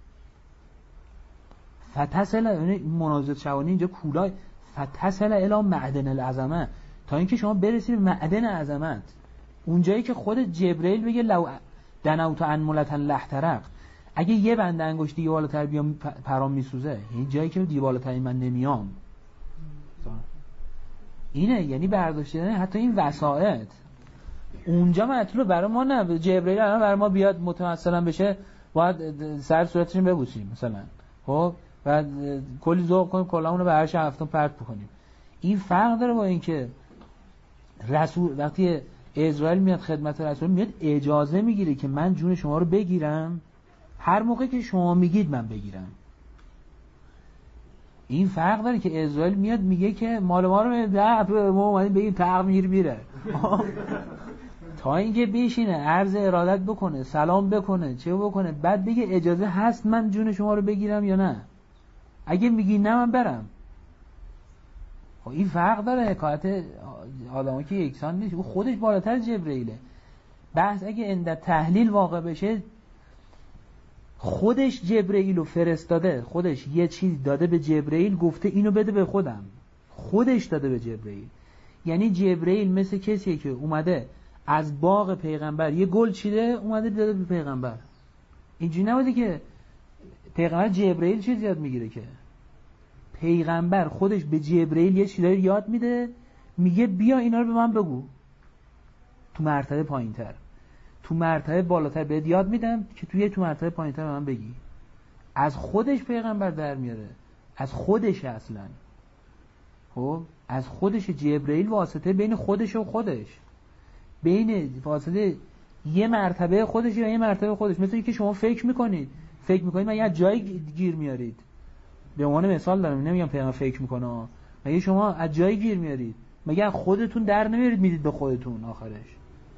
فتصل، یعنی مناظر شوانی اینجا کولای فتصل الی معدن العظمه، تا اینکه شما برسید به معدن عظمت، اونجایی که خود جبرئیل بگه لو دنوت انملة لحترق، اگه یه بند انگشت دیگه بالاتر بیام پرام میسوزه، این جایی که دیگه بالاتر من نمیام. اینه یعنی برداشتن حتی این وسائط اونجا مطلوب برای ما نه. جبرئیل الان برای ما بیاد متمثلا بشه باید سر صورتش ببوسیم مثلا، خب بعد کلی ذوق کنیم کلامون رو به عرش هفتم پرت بکنیم. این فرق داره با اینکه رسول وقتی اسرائیل میاد خدمت رسول میاد اجازه میگیره که من جون شما رو بگیرم هر موقع که شما میگید من بگیرم. این فرق داره که اسرائیل میاد میگه که مال ما رو ما اومدیم بگیم طعم میره تا اینکه بشینه عرض ارادت بکنه، سلام بکنه، چه بکنه، بعد بگه اجازه هست من جون شما رو بگیرم یا نه. اگه میگی نه من برم. خب این فرق داره. حکایت آدمایی که یکسان نیست، او خودش بالاتر جبرئیله. بحث اگه اند تحلیل واقع بشه، خودش جبرئیل رو فرستاده، خودش یه چیز داده به جبرئیل، گفته اینو بده به خودم، خودش داده به جبرئیل. یعنی جبرئیل مثل کسیه که اومده از باغ پیغمبر یه گل چیده اومده داده به پیغمبر. اینجوری نبوده که پیغمبر جبرئیل چیز یاد میگیره، که پیغمبر خودش به جبرئیل یه چیزایی یاد میده، میگه بیا اینا رو به من بگو. تو مرتبه پایینتر، تو مرتبه بالاتر بهت یاد میدم که تو مرتبه پایینتر به من بگی. از خودش پیغمبر در میاره، از خودش اصلا. خب از خودش. جبرئیل واسطه بین خودش و خودش، بین واسطه یه مرتبه خودش و یه مرتبه خودش. مثل اینکه شما فکر میکنید من یه جایی گیر میارید. به عنوان مثال دارم، نمیگم پیغمبر فکر میکنه، مگه شما از جایی گیر میارید؟ مگه خودتون در نمیارید میدید به خودتون آخرش؟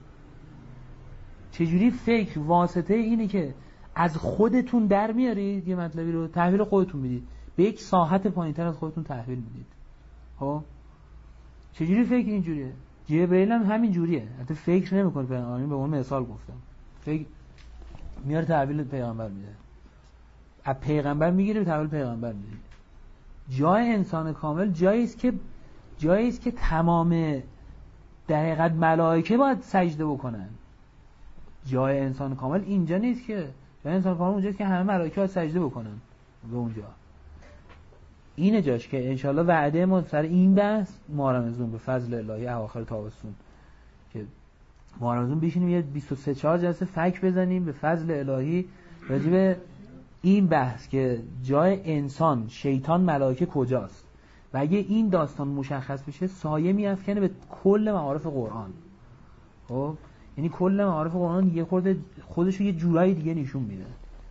چجوری فکر واسطه اینه که از خودتون در میارید یه مطلبی رو تحویل خودتون میدید، به یک ساحت پایینتر از خودتون تحویل میدید. خب چجوری فکر اینجوریه؟ جبرئیل هم همین جوریه، حتی فکر نمیکنه. پیغمبر به اون مثال گفتم، فکر میاره تحویل پیغمبر میده، از پیغمبر میگیره به تحویل پیغمبر میده. جای انسان کامل جایی است که تمام در حقیقت ملائکه باید سجده بکنن. جای انسان کامل اینجا نیست که، جای انسان کامل اونجاست که همه ملائکه باید سجده بکنن به اونجا. اینه جاش که انشالله وعده ما سر این بحث ماه رمضان به فضل الهی اواخر تابستون که ماه رمضان بشینیم یه 23-4 جلسه فک بزنیم به فضل الهی راجع به این بحث که جای انسان، شیطان، ملائکه کجاست، و اگه این داستان مشخص بشه سایه میافکنه به کل معارف قرآن. خب یعنی کل معارف قرآن یه خورده خودش رو یه جورایی دیگه نشون میده.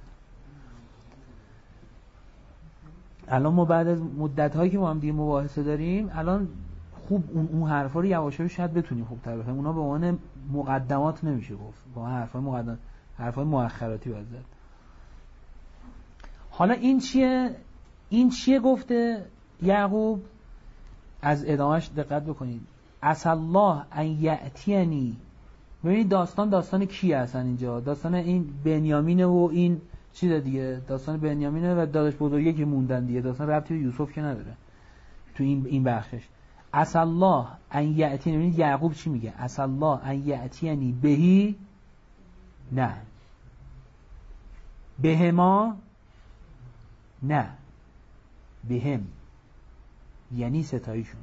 الان ما بعد از مدت‌هایی که ما هم دیگه مباحثه داریم، الان خوب اون حرفا رو یواشکی شاید بتونیم خوب‌تر بفهمیم. اونا به عنوان مقدمات نمیشه گفت، با حرفای مؤخراتی باید زد. حالا این چیه گفته یعقوب؟ از ادامهش دقت بکنید. عسى الله ان یأتینی. ببینید داستان کیه اصلا اینجا؟ داستان این بنیامینه و این چیز دیگه، داستان بنیامینه و داداش بزرگی که موندن دیگه، داستان ربطی به یوسف که نداره تو این بخشش. عسى الله ان یأتینی. ببینید یعقوب چی میگه؟ عسى الله ان یأتینی بهی، نه بهما، نه بهم، یعنی ستایشون.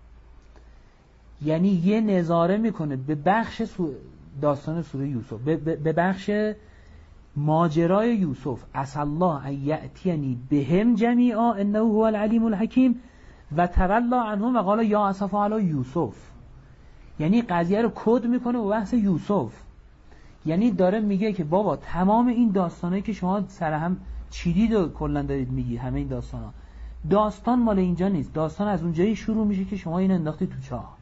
یعنی یه نظاره میکنه به بخش داستان سوره یوسف، به بخش ماجرای یوسف. عسى الله ان یأتینی بهم جمیعا انه هو العلیم الحکیم و تولی عنهم و قال یا اسفا علی یوسف. یعنی قضیه رو کد میکنه و بحث یوسف. یعنی داره میگه که بابا تمام این داستانایی که شما سر هم چیدید و کلا دارید میگی، همه این داستان مال اینجا نیست. داستان از اونجایی شروع میشه که شما این انداختی تو چاه.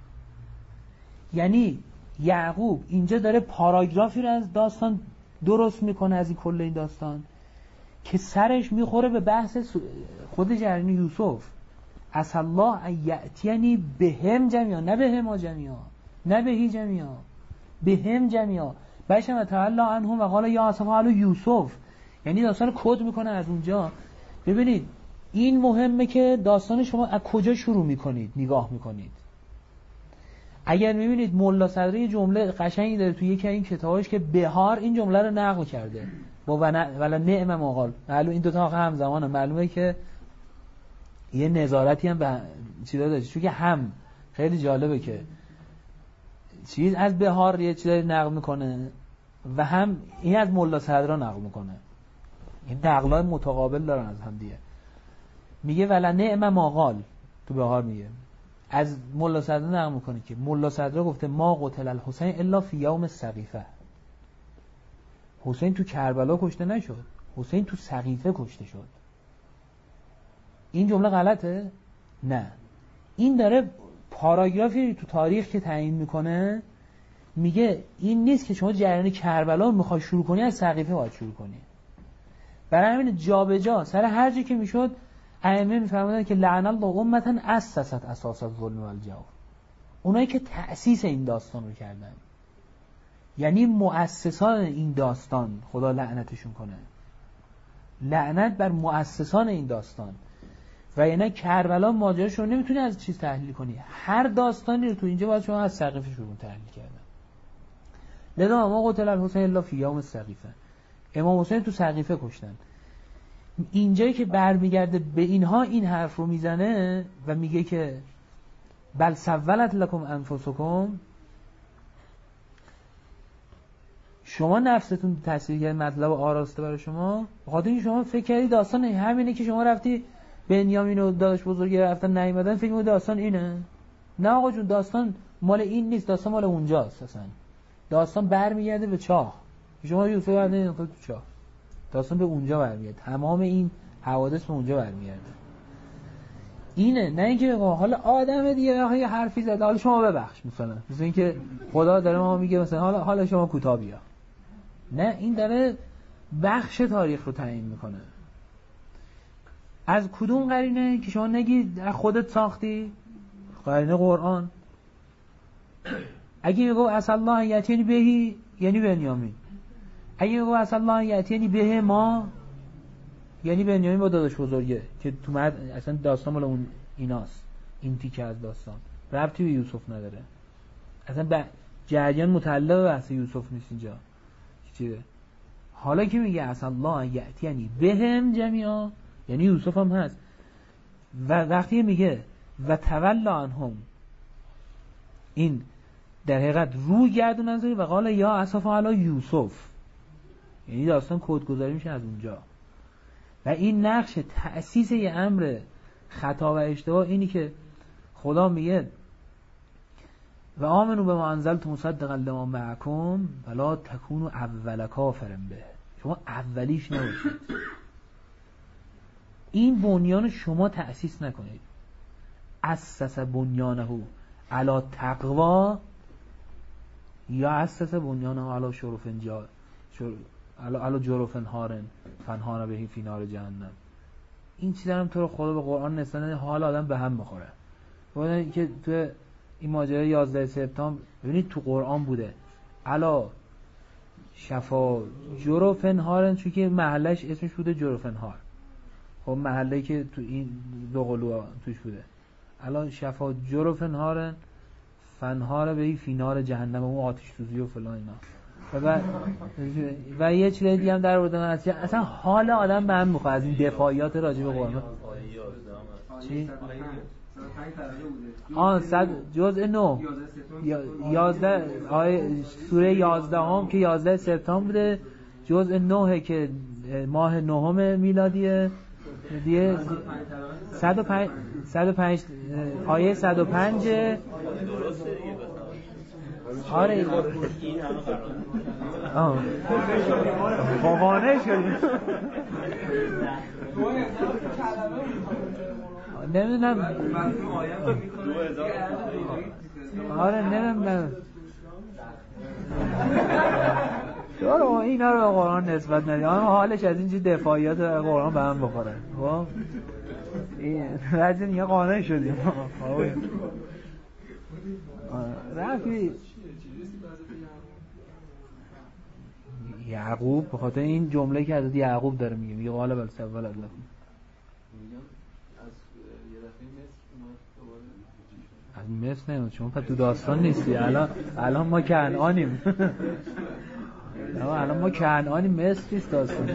یعنی یعقوب اینجا داره پاراگرافی رو از داستان درست میکنه، از این کل این داستان که سرش میخوره به بحث خود جریان یوسف. اصلا الله ان یأتینی بهم جمیعا، نه بهما جمیعا، نه بهی جمیعا، بهم جمیعا. بشم تعالی عنهم و قال یا اسفا علی یوسف. یعنی داستان کد میکنه از اونجا. ببینید این مهمه که داستان شما از کجا شروع میکنید نگاه میکنید. اگر میبینید ملا صدری جمله قشنگی داره توی یکی از این کتاباش که بهار این جمله رو نقل کرده با ولا نعم مقال. معلوم این دو تا همزمانه، معلومه که یه نظارتی هم به چیزا داره، چون که هم خیلی جالبه که چیز از بهار یه چیزی نقل میکنه و هم این از ملا صدرا نقل میکنه. این نقلای متقابل دارن از هم دیگه. میگه ولا نعم مقال تو بهار، میگه از ملا صدرا نقل میکنه که ملا صدرا گفته ما قتل الحسین الا فی یوم السقیفه. حسین تو کربلا کشته نشد، حسین تو سقیفه کشته شد. این جمله غلطه؟ نه. این داره پاراگرافی تو تاریخ که تعیین میکنه، میگه این نیست که شما جریان کربلا میخوای شروع کنی از سقیفه باید شروع کنی. برای همین جابجا سر هر جایی که میشد ائمه میفرمودن که لعن الله امتا اسست اساس الظلم والجور. اونایی که تأسیس این داستان رو کردن، یعنی مؤسسان این داستان، خدا لعنتشون کنه. لعنت بر مؤسسان این داستان. و یعنی کربلا ماجراش رو نمیتونی از چیز تحلیل کنی. هر داستانی رو تو اینجا باید شما از سقیفه شروع تحلیل کردن. لذا ما قتل الحسین الا فی یوم السقیفه. امام حسین تو سقیفه کشتن. اینجایی که برمیگرده به اینها این حرف رو میزنه و میگه که بل سولت لکم انفسکم، شما نفستون تصویر کرد مطلب آراسته برای شما، بخاطر اینکه شما فکر کردی داستان همینه که شما رفتی بنیامین و داداش بزرگی رفتن نیومدن فکر می‌کنی داستان اینه. نه آقا جون، داستان مال این نیست، داستان مال اونجاست. اصلا داستان برمیگرده به چاه. شما یوسف بردین تو چاه، داستان به اونجا برمیگرده. تمام این حوادث به اونجا برمیگرده. اینه، نه اینکه حالا آدم دیگه یه حرفی زده حالا شما ببخش، مثلا اینکه خدا داره ما میگه مثلا حالا شما کوتاه بیا. نه، این داره بخش تاریخ رو تعیین میکنه. از کدوم قرینه که شما نگید خودت ساختی؟ قرینه قرآن. اگه میگو اصلا الله یأتینی بهی یعنی بنیامین، اگه میگو اصلا الله یأتینی به ما یعنی بنیامین با داداش بزرگه که تو اصلا داستان مال اون ایناست. این تیکه از داستان ربطی به یوسف نداره، اصلا جریان متعلق به بحث یوسف نیست اینجا. چیه؟ حالا که میگه اصلا الله یأتینی بهم جمیعا یعنی یوسف هم هست. و وقتی میگه و تولی عنهم، این در حقیقت روی گردون نذاری و قال یا اسفا علی یوسف، یعنی داستان کدگذاری میشه از اونجا. و این نقش تأسیس یه امر خطا و اشتباه اینی که خدا میگه و آمنو به ما انزلت مصدقا لما معکم ولا تکونوا اول کافر به، شما اولیش نباشید. این بنیان شما تأسیس نکنید. اسس بنیانه علی تقوا یا اسس بنیانه علی شرف علی جرف هارن فنهار به فی نار جهنم. این چیزا هم تو رو خدا به قرآن نسبت حال آدم به هم میخوره. ببینید که تو این ماجرای 11 سپتامبر ببینید تو قرآن بوده علی شفا جرف هارن، چون که محلش اسمش بوده جرف هار. خب محله که تو این دو قلوها توش بوده علی شفا جرف هارن فنهار به فی نار جهنم، اون آتش سوزی و فلان اینا. و یه چیز دیگه هم در آوردن اصلا حال آدم به هم میخواد از این دفاعیات راجع به قرآن. چی؟ جزء 9 11 آیه سوره 11 هم که 11 سپتامبر بوده، جزء 9 که ماه نهم میلادیه دیگه 105 آیه 105 آره این همه قرآن قانع شدیم. نمیدونم آره نمیدونم چرا اینا رو به قرآن نسبت ندیم. حالش از اینجور دفاعیات قرآن به هم بخوره. رجل یه قانع شدیم. رفی یعقوب به خاطر این جمله که حضرت یعقوب داره میگه میگه قال بل سول الله از مصر نمید شما تو داستان نیستی. الان ما کنعانیم. الان ما کنعانیم، مصر نیست داستان.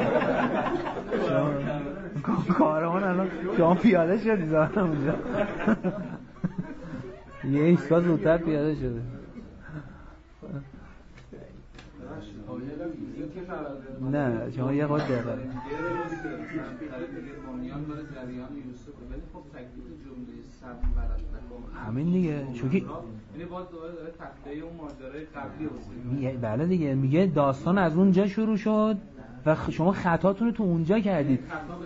کارمان الان شما پیاده شدی دارم اونجا. یه ایستگاه زودتر پیاده شده. نه شما یه خود دقیقه همین دیگه چونکه بله دیگه میگه داستان از اونجا شروع شد و شما خطاتون رو تو اونجا کردید.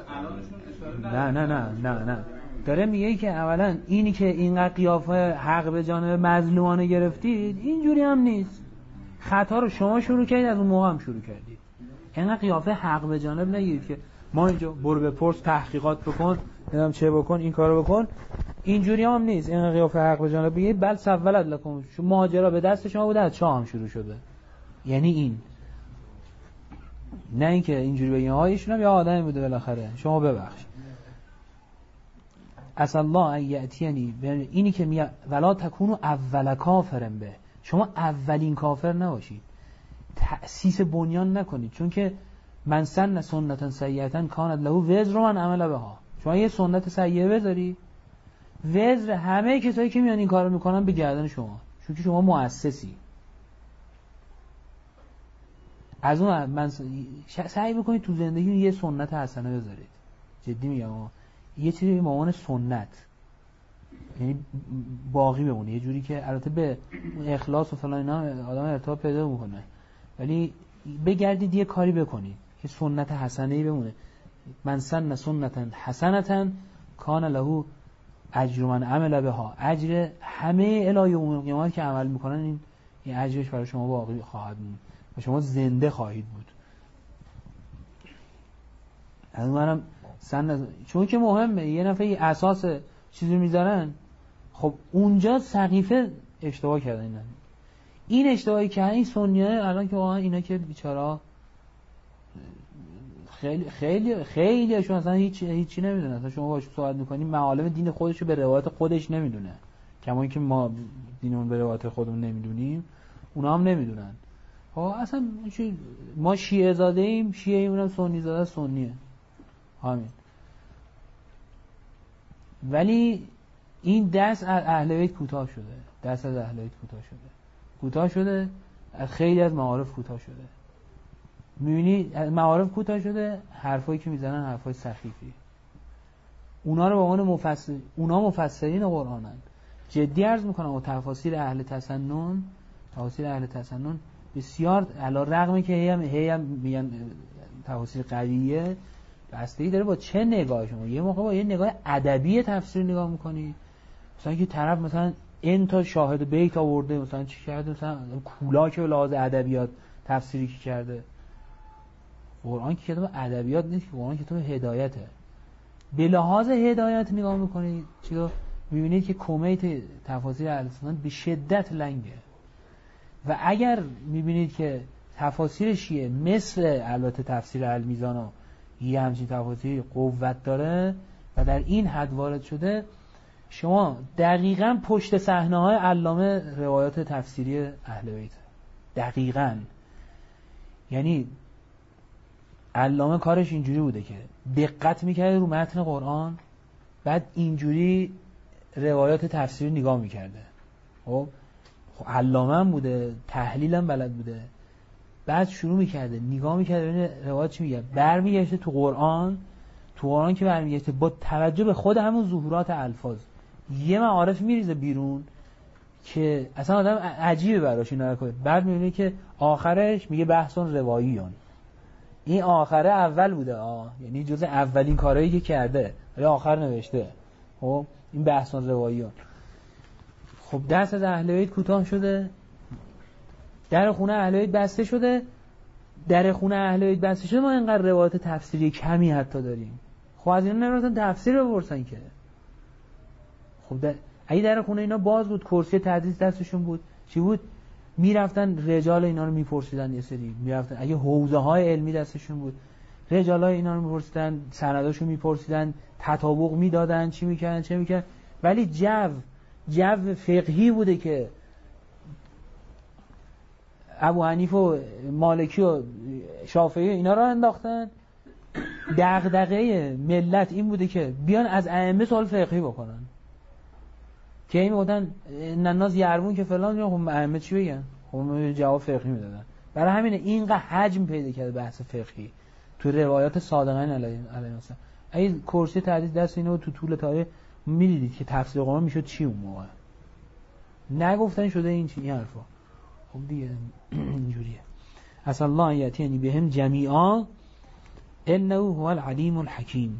نه داره میگه که اولا اینی که اینقدر قیافه حق به جانب مظلومانه گرفتید اینجوری هم نیست. خطا رو شما شروع کردید، از اون موقع هم شروع کردید. اینقدر قیافه حق به جانب نگیرید که ما اینجا برو بپرس، تحقیقات بکن، نمیدونم چه بکن، این کارو بکن. اینجوری هم نیست. اینقدر قیافه حق به جانب بگید بل سولت لکم. ماجرا به دست شما بوده، از شاه هم شروع شده. یعنی این نه اینکه اینجوری بگین ها ایشون هم یه آدمی بوده بالاخره شما ببخشید. اصلا الله ان یاتینی، اینی که می ولا تکونوا اول کافرن به، شما اولین کافر نباشید، تأسیس بنیان نکنید. چون که من سن سنتا سیئه کانت له وزر من عمل بها. شما یه سنت سیئه بذاری، وزر همه کسایی که میان این کارو میکنن به گردن شما، چون که شما مؤسسی. از اون من سعی بکنید تو زندگی یه سنت حسنه بذارید. جدی میگم یه چیزی به عنوان سنت، یعنی باقی بمونه، یه جوری که البته به اخلاص و فلان اینا آدم ارتباط پیدا میکنه، ولی بگردید یه کاری بکنید که سنت حسنه‌ای بمونه. من سن سنتا حسنتا کان له اجر من عمل بها. اجر همه الهی یوم القیامت که عمل میکنن این اجرش برای شما باقی خواهد بود و شما زنده خواهید بود. از منم سن، چون که مهمه یه نفر اساس چیزی میذارن، خب اونجا سقیفه اشتباه کردن. این اشتباهی که این سنیه الان که واقعا اینا که بیچارا خیلی شما اصلا هیچی نمیدونه. اصلا شما باهاش صحبت میکنی معالم دین خودش رو به روایت خودش نمیدونه، کما اینکه ما دینمون به روایت خودمون نمیدونیم، اونا هم نمیدونن. ها اصلا ما شیعه زاده ایم، شیعه اونم سنی زاده، سنیه همین. ولی این دست از اهل بیت کوتاه شده، از خیلی از معارف کوتاه شده. می‌بینی معارف کوتاه شده، حرفایی که میزنن حرفای سخیفی. اونا رو به عنوان اونا مفسرین قرآنن. جدی عرض میکنم و تفاسیر اهل تسنن بسیار علی رغم که هی هم میگن تفاسیر قویه، بستگی داره با چه نگاه شما. یه موقع با یه نگاه ادبی تفسیر نگاه میکنی، مثلا که طرف مثلا این تا شاهد بیت آورده، مثلا چی کرده، مثلا کولا که به لحاظ ادبیات تفسیری که کرده. قرآن که کتاب ادبیات نیست، قرآن کتاب هدایته. به لحاظ هدایت نگاه میکنید چیزا میبینید که کمیت تفاسیر اهل سنت به شدت لنگه. و اگر میبینید که تفاسیر شیعه مثل البته تفسیر المیزان و یه همچین تفاسیری قوت داره و در این حد وارد شده، شما دقیقاً پشت صحنه‌های علامه روایات تفسیری اهل بیت دقیقاً. یعنی علامه کارش اینجوری بوده که دقت میکرده رو متن قرآن، بعد اینجوری روایات تفسیری نگاه میکرده. خب علامه هم بوده، تحلیل هم بلد بوده، بعد شروع میکرده نگاه میکرده ببینه روایت چی میگه، برمیگشته تو قرآن که برمیگشته با توجه به خود همون ظهورات الفاظ یه معارف میریزه بیرون، که اصلا آدم عجیبه براش اینا رو کنه. بعد میبینی که آخرش میگه بحثون رواییون. این آخره اول بوده یعنی جز اولین کارهایی که کرده ولی آخر نوشته. خب این بحثون رواییون. خب دست از اهل بیت کوتاه شده، در خونه اهل بیت بسته شده. در خونه اهل بیت بسته شده، ما اینقدر روایت تفسیری کمی حتی داریم. خب از اینا نمی‌رفتن تفسیر بپرسن که. خب اگه در خونه اینا باز بود، کرسی تدریس دستشون بود، چی بود؟ میرفتن رجال اینا رو میپرسیدن، یه سری میرفتن اگه حوزه های علمی دستشون بود رجال های اینا رو میپرسیدن، سنداشو میپرسیدن، تطابق میدادن، چی میکردن چه میکردن. ولی جو فقهی بوده که ابو حنیفه و مالکی و شافعی اینا رو انداختن. دغدغه ملت این بوده که بیان از ائمه سوال فقهی بکنن که این میگفتن نناز یرمون که فلان، خب ائمه چی بگن؟ خب جواب فقهی میدادن. برای همین اینقدر حجم پیدا کرده بحث فقهی تو روایات صادقین علیه السلام. اگه کرسی تحدیث دست اینو تو طول تاریخ میدیدید که تفسیر قرآن میشد چی اون موقع، نگفتن شده این چی، این حرفا. خب دیگه اینجوریه. اصلا الله یاتینی بهم جمیعا انه هو العلیم الحکیم.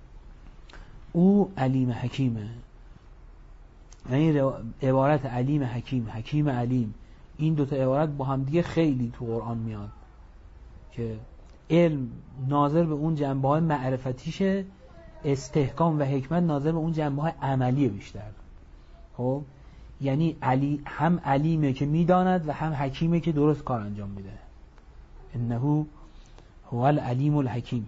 او علیم حکیمه. یعنی عبارت علیم حکیم، حکیم علیم، این دوتا عبارت با هم دیگه خیلی تو قرآن میاد که علم ناظر به اون جنبه‌های معرفتیشه، استحکام و حکمت ناظر به اون جنبه‌های عملی بیشتر. خب یعنی هم علیمه که میداند و هم حکیمه که درست کار انجام میده. انه هو العلیم الحکیم،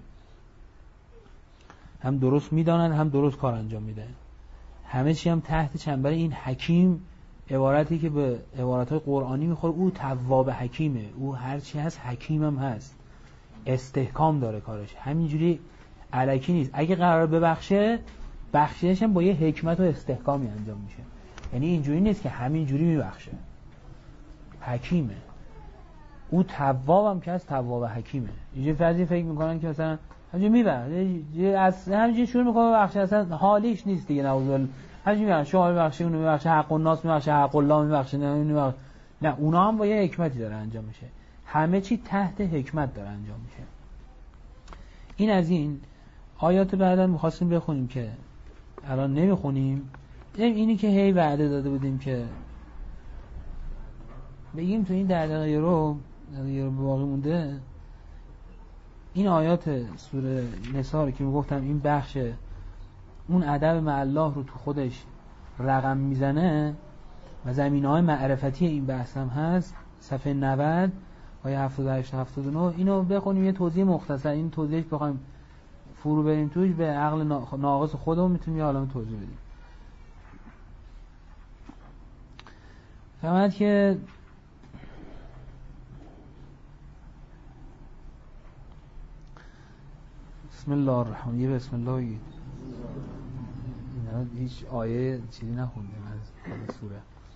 هم درست میداند هم درست کار انجام میده. همه چی هم تحت چنبر این حکیم، عبارتی که به عبارت‌های قرآنی میخوره. او تواب حکیمه، او هر چی هست حکیم هم هست، استحکام داره کارش، همینجوری الکی نیست. اگه قرار ببخشه، بخشش هم با یه حکمت و استحکامی انجام میشه. یعنی اینجوری نیست که همینجوری میبخشه، حکیمه. او تواب هم که هست، تواب حکیمه. اینجوری فرضی فکر میکنن که مثلا همینجوری میبخشه، از همینجوری شروع میکنه ببخشه، اصلا حالیش نیست دیگه. نعوذ همینجوری میبخشه، شما میبخشه، اونو میبخشه، حق الناس میبخشه، حق الله میبخشه، نه اونا هم با یه حکمتی داره انجام میشه. همه چی تحت حکمت داره انجام میشه. این از این. آیات بعدا می‌خواستیم بخونیم که الان نمیخونیم. اینی که هی وعده داده بودیم که بگیم تو این 10 دقیقه رو باقی مونده، این آیات سوره نساء رو که میگفتم این بخش اون ادب مع الله رو تو خودش رقم میزنه و زمینه‌های معرفتی این بحث هم هست. صفحه 90 آیه 78 79 اینو بخونیم، یه توضیح مختصر. این توضیحی که بخوایم فرو بریم توش به عقل ناقص خودمون میتونیم یه عالمه توضیح بدیم. فهمت که بسم الله الرحمن، یه بسم الله اینا هیچ آیه چیزی نخوندیم از سوره.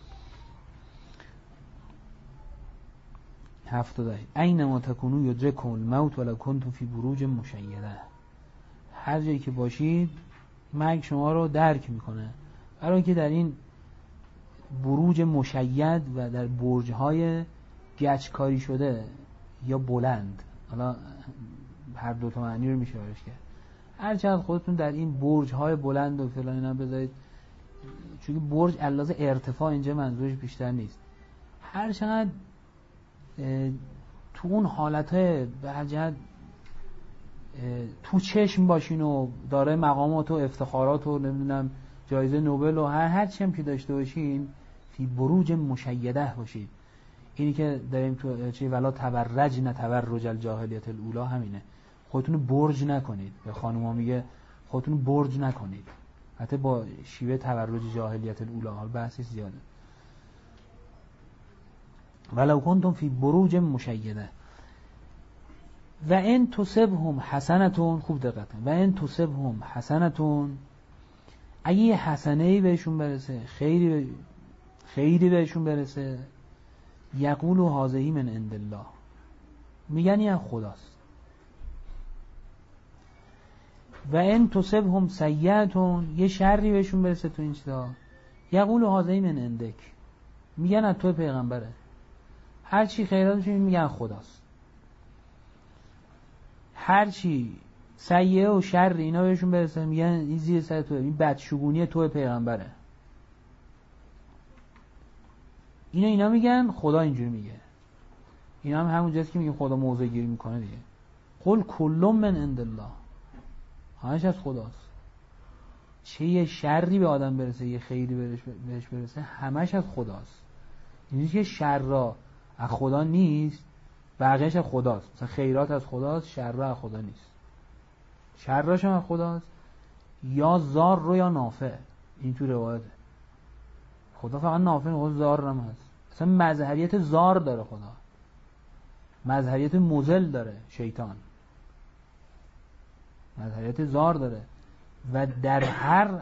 70 اینما تکونوا یدرککم الموت ولو کنتم فی بروج مشیده. هر جایی که باشید مرگ شما رو درک میکنه، برای اینکه در این بروج مشید و در برج‌های گچکاری شده یا بلند، حالا هر دو تا معنی رو میشه برش کرد، هر چقدر خودتون در این برج‌های بلند و فلان اینا بذارید، چون برج علاوه ارتفاع اینجا منظورش بیشتر نیست، هر چقدر تو اون حالتهای به هر جهت تو چشم باشین و داره مقامات و افتخارات و نمیدونم جایزه نوبل و هر چی هم که داشته باشین، فی بروج مشیده باشید. اینی که داریم تو چی ولا تبرجن تبرج الجاهلیت الاولی همینه. خودتون برج نکنید. به خانوما میگه خودتون برج نکنید، حتی با شیوه تبرج جاهلیت الاولی. حال بحثی زیاده. ولو کنتم فی بروج مشیده و ان تصبهم حسنتون، خوب دقت کنید، و ان تصبهم حسنتون، اگه یه حسنه‌ای بهشون برسه، خیری بهشون برسه، یقولوا هذه من عند الله، میگن این خداست. و ان تصبهم سیئتون، یه شری بهشون برسه تو این چیزا، یقولوا هذه من عندک، میگن از تو پیغمبره، هر چی خیراتش میگن خداست، هر چی سیئه و شر اینا بهشون برسه میگن این زیر سر توه، این بدشگونی توه پیغمبره. اینا میگن خدا اینجوری میگه. اینا هم همونجاست که میگن خدا موضع گیری میکنه دیگه. قل کل من عند الله، همش از خداست. چه یه شری به آدم برسه یه خیری بهش برسه همش از خداست. اینجوری که شر را از خدا نیست بقیه‌اش از خداست. مثلا خیرات از خداست، شر را از خدا نیست. شرش هم از خداست، یا زار رو یا نافع. این تو روایته. خدا فقط نافع نیست، زار هم هست. مثلا مظهریت زار داره خدا، مظهریت مضل داره شیطان، مظهریت زار داره. و در هر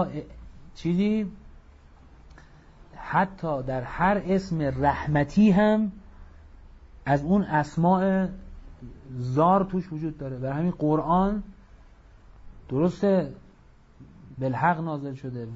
حتی در هر اسم رحمتی هم از اون اسماء زار توش وجود داره. برای همین قرآن درسته بالحق نازل شده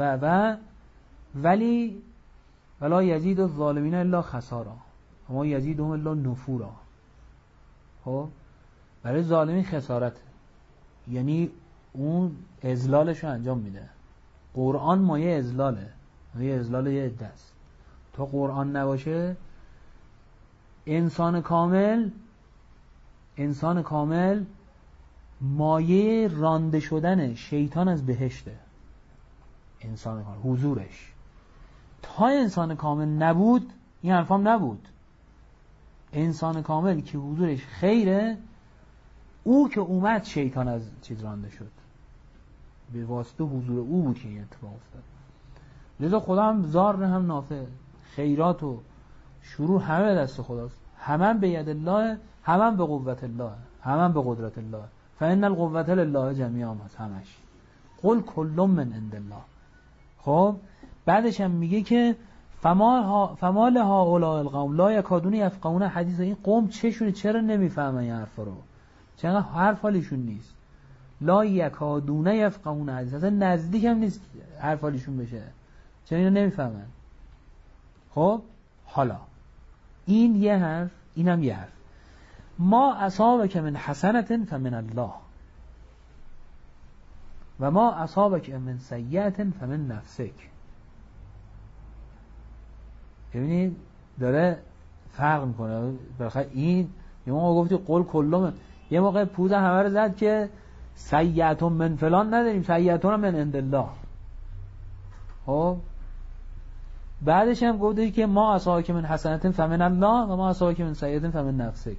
ولی ولا یزید الظالمین الا خسارا اما یزیدهم الا نفورا. خب برای ظالمین خسارت، یعنی اون اذلالش رو انجام میده. قرآن مایه اذلاله، مایه اذلال یه عده است. تا قرآن نباشه انسان کامل مایه رانده شدن شیطان از بهشته. انسان کامل حضورش، تا انسان کامل نبود این حرفام نبود. انسان کامل که حضورش خیره، او که اومد شیطان از چیز رانده شد، به واسطه حضور او بود که این اتفاق افتاد. لذا خدا هم زار هم نافع، خیرات و شروع همه به دست خداست. همه به ید الله، همه به قوت الله، همه به قدرت الله. فإن القوة لله جمیعا هست همش. قل کل من عند الله. خب بعدش هم میگه که فما لهؤلاء القوم لا یکادون یفقهون حدیثا. این قوم چرا نمیفهمن این حرفا رو؟ چرا حرف حالیشون نیست؟ لا یکادون یفقهون حدیثا، اصلا نزدیک هم نیست حرف حالیشون بشه. چرا اینا نمیفهمن؟ خب حالا این یه حرف، اینم یه حرف. ما اصابک من حسنة فمن الله و ما اصابک من سیئة فمن نفسک. ببینید داره فرق میکنه. بالاخره این یه موقع گفتی قل کلم، یه موقع پوز همه رو زد که سیئة من فلان نداریم، سیئة من عند الله. خب بعدش هم گفتی که ما اصابک من حسنة فمن الله و ما اصابک من سیئة فمن نفسک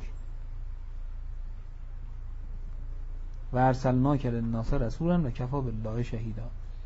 و ارسلناک للناس رسولا و کفی بالله شهیدا.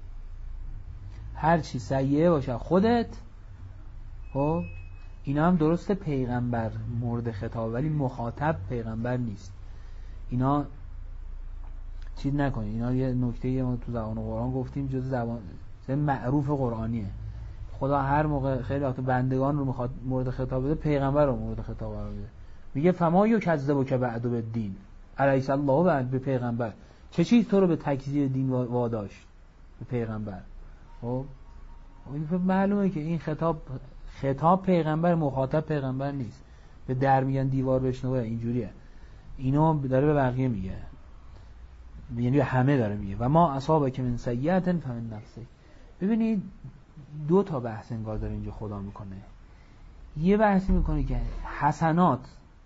هر چی سیئه باشه خودت. خب اینا هم درسته پیغمبر مورد خطاب، ولی مخاطب پیغمبر نیست. اینا چیز نکنید، اینا یه نکته ما تو زبان قرآن گفتیم، جز زبان معروف قرآنیه. خدا هر موقع خیلی وقت بندگان رو میخواد مورد خطاب بده، پیغمبر رو مورد خطاب قرار بده. میگه فما یکذبک بعد بالدین الیس الله بعد به پیغمبر. چه چیز تو رو به تکذیب دین واداشت به پیغمبر؟ خب معلومه که این خطاب پیغمبر، مخاطب پیغمبر نیست. به در میگن دیوار بشنوه، اینجوریه. اینو داره به بقیه میگه، یعنی همه داره میگه. و ما اصابک من سیئة فمن نفسک. ببینید دو تا بحث انگار داره اینجا خدا میکنه. یه بحثی میکنه که حسنات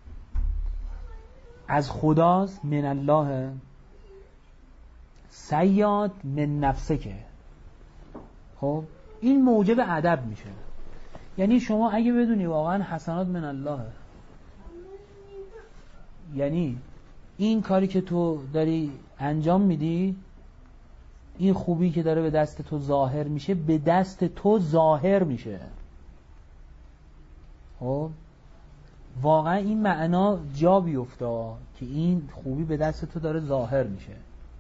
از خداست، من الله، سیئات من نفسکه. خب این موجب ادب میشه. یعنی شما اگه بدونی واقعا حسنات من الله، یعنی این کاری که تو داری انجام میدی، این خوبی که داره به دست تو ظاهر میشه، به دست تو ظاهر میشه. خب واقعا این معنا جا بیفته که این خوبی به دست تو داره ظاهر میشه.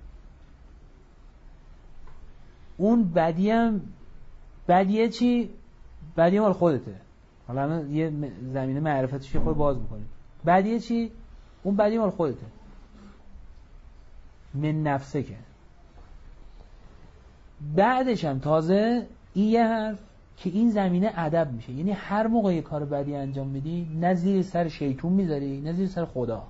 اون بدیه چی؟ بدیه مال خودته. حالا یه زمینه معرفتش خود باز میکنیم. بدیه چی؟ اون بدیه مال خودته، من نفسه. که بعدش هم تازه این یه حرف که این زمینه ادب میشه. یعنی هر موقع یه کار بدی انجام میدی نه زیر سر شیطون میذاری نه زیر سر خدا.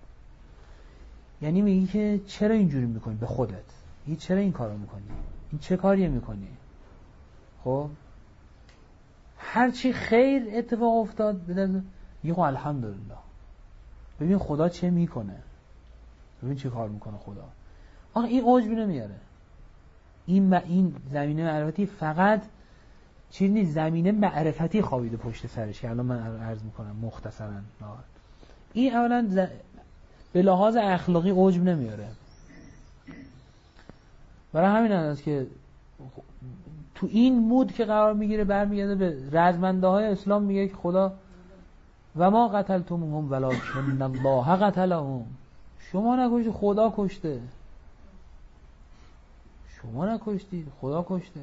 یعنی میگی که چرا اینجوری میکنی به خودت، چرا این کارو میکنی، این چه کاریه میکنی. خب هر چی خیر اتفاق افتاد میگه الحمدلله، ببین خدا چه میکنه، ببین چه کار میکنه خدا. آخه این عجب نمیاره. این زمینه معرفتی فقط چیز نیست، زمینه معرفتی خوابیده پشت سرش که الان من عرض میکنم مختصرا. این اولا به لحاظ اخلاقی عجب نمیاره. برای همین است که تو این مود که قرار میگیره برمیگرده به رزمنده های اسلام، میگه که خدا و ما قتلتموهم ولکن الله قتلهم، شما نکشتید خدا کشته، شما نکشتید خدا کشته.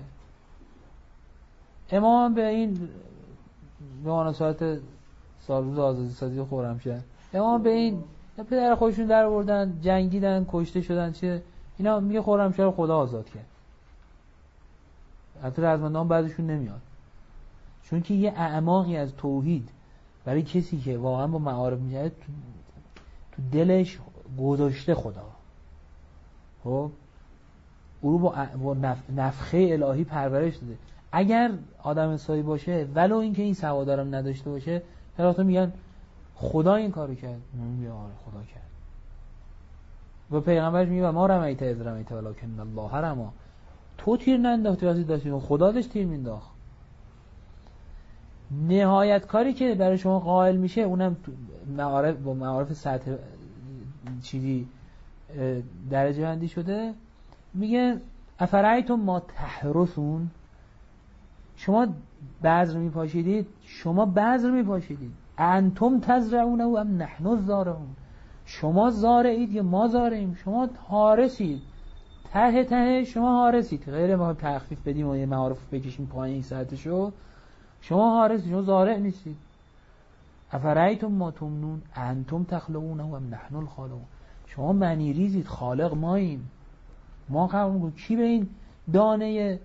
امام به این به مناسبت سالروز آزادی سازی خرمشهر، امام به این پدر خودشون در آوردن، جنگیدن، کشته شدن، چه اینا، میگه خرمشهر خدا آزاد کرد. حتی رزمندان بعدشون نمیاد، چون که یه اعماقی از توحید برای کسی که واقعا با معارف میشه تو دلش گذاشته خدا. خب او رو با نفخه الهی پرورش داده. اگر آدم سایی باشه ولو اینکه این سوادارم نداشته باشه، هر میگن خدا این کارو کرد، میگه آره خدا کرد. و پیغمبرش میگه ما رمیت اذ رمیت ولکن الله رمی، تو تیر ننداختی وقتی داشتی، خدا داشت تیر مینداخت. نهایت کاری که برای شما قائل میشه اونم معارف با معارف سطح چیزی درجه بندی شده، میگه افرایتم ما تحرثون، شما بذر میپاشیدید، شما بذر میپاشیدید، انتم تزرعونه و ام نحن الزارعون، شما زارعید یا ما زارعیم، شما حارسید، ته ته شما حارسید، غیر ما تخفیف بدیم و یه معارف بکشیم پایین ساعتشو، شما حارسید، شما زارع نیستید. افرایتم ما تمنون انتم تخلقونه و ام نحن الخالقون، شما معنی ریزید، خالق ماییم، ما قبول میکنیم. کی به این دانه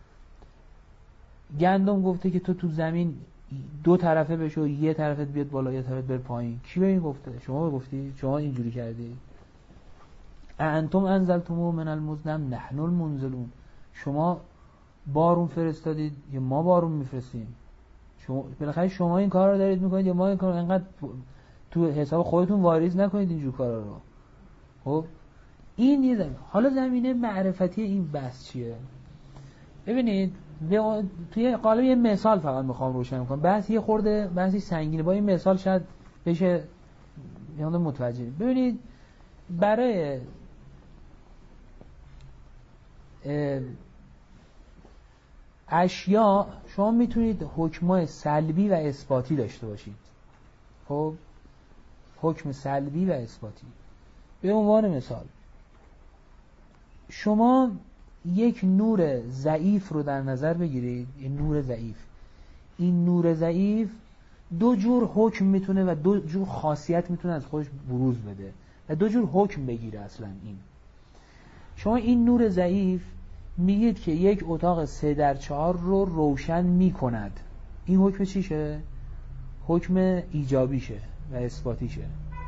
گندم گفته که تو زمین دو طرفه بشو، یه طرفت بیاد بالا یه طرفت بر پایین؟ کی به این گفته؟ شما گفتی؟ شما اینجوری کردی؟ انتم انزلتموه من المزن نحن المنزلون، شما بارون فرستادید یا ما بارون میفرستیم؟ شما بالاخره شما این کار رو دارید میکنید یا ما این کار رو؟ انقدر تو حساب خودتون واریز نکنید اینجور کارا رو. خب این یه زمین. حالا زمینه معرفتی این بحث چیه؟ ببینید توی قالب یه مثال فقط میخوام روشن کنم. بحث یه خورده بحثی سنگینه، با این مثال شاید بشه یعنی متوجه. ببینید برای اشیاء شما میتونید حکمای سلبی و اثباتی داشته باشید. خب حکم سلبی و اثباتی. به عنوان مثال شما یک نور ضعیف رو در نظر بگیرید، این نور ضعیف، این نور ضعیف دو جور حکم میتونه و دو جور خاصیت میتونه از خودش بروز بده و دو جور حکم بگیره. اصلا این شما این نور ضعیف میگید که یک اتاق 3/4 رو روشن میکند، این حکم چیشه؟ حکم ایجابیشه و اثباتیشه.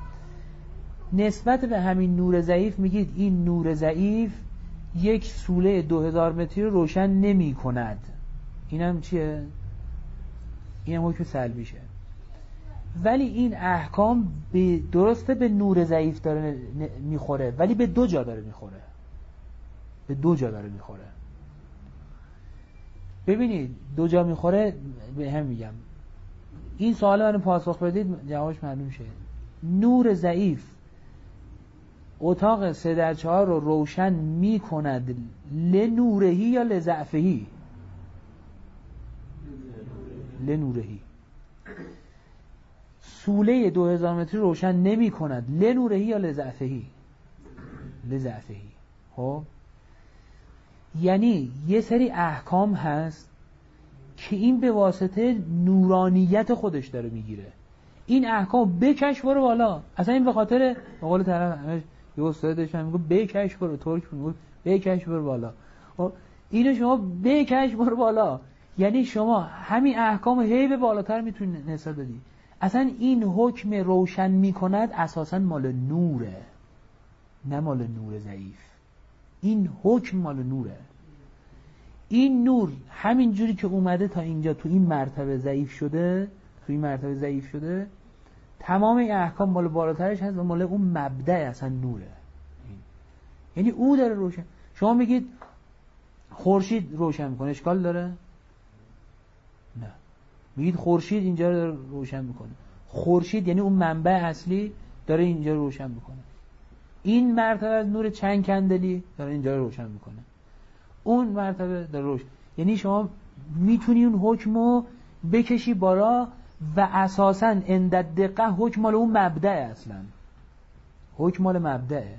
نسبت به همین نور ضعیف میگید این نور ضعیف یک سوله 2000 متری رو روشن نمی کند، اینم چیه؟ اینم حکم سلبیشه. ولی این احکام درسته به نور ضعیف داره میخوره، ولی به دو جا داره میخوره، به دو جا داره میخوره. ببینید دو جا میخوره، به هم میگم این سوال منو پاسخ بدید جوابش معلوم شه. نور ضعیف اتاق 3/4 رو روشن می کند لنورهی یا لضعفهی؟ لنورهی. سوله 2000 متری روشن نمی کند لنورهی یا لضعفهی؟ لضعفهی. خب یعنی یه سری احکام هست که این به واسطه نورانیت خودش داره میگیره. این احکام بکش برو بالا، اصلا این به خاطر به قول طرف همش یه استاد داشتن میگه بکش برو، ترک میگه بکش برو بالا. اینو شما بکش برو بالا، یعنی شما همین احکام هی به بالاتر میتونید نسبت بدی. اصلا این حکم روشن میکند اساسا مال نوره، نه مال نور ضعیف. این حکم مال نوره. این نور همین جوری که اومده تا اینجا تو این مرتبه ضعیف شده، تمام این احکام مال بالاترش هست و مال اون مبدأ اصلا نوره. یعنی او داره روشن. شما میگید خورشید روشن میکنه، اشکال داره؟ نه. میگید خورشید اینجا رو داره روشن میکنه. خورشید یعنی اون منبع اصلی داره اینجا رو روشن میکنه. این مرتبه از نور چند کندلی داره اینجا رو روشن میکنه. اون مرتبه داره روشن. یعنی شما میتونی اون حکمو بکشی بالا و اساساً عند دقیقه حکم مال اون مبدأ، اصلا حکم مال مبدأه.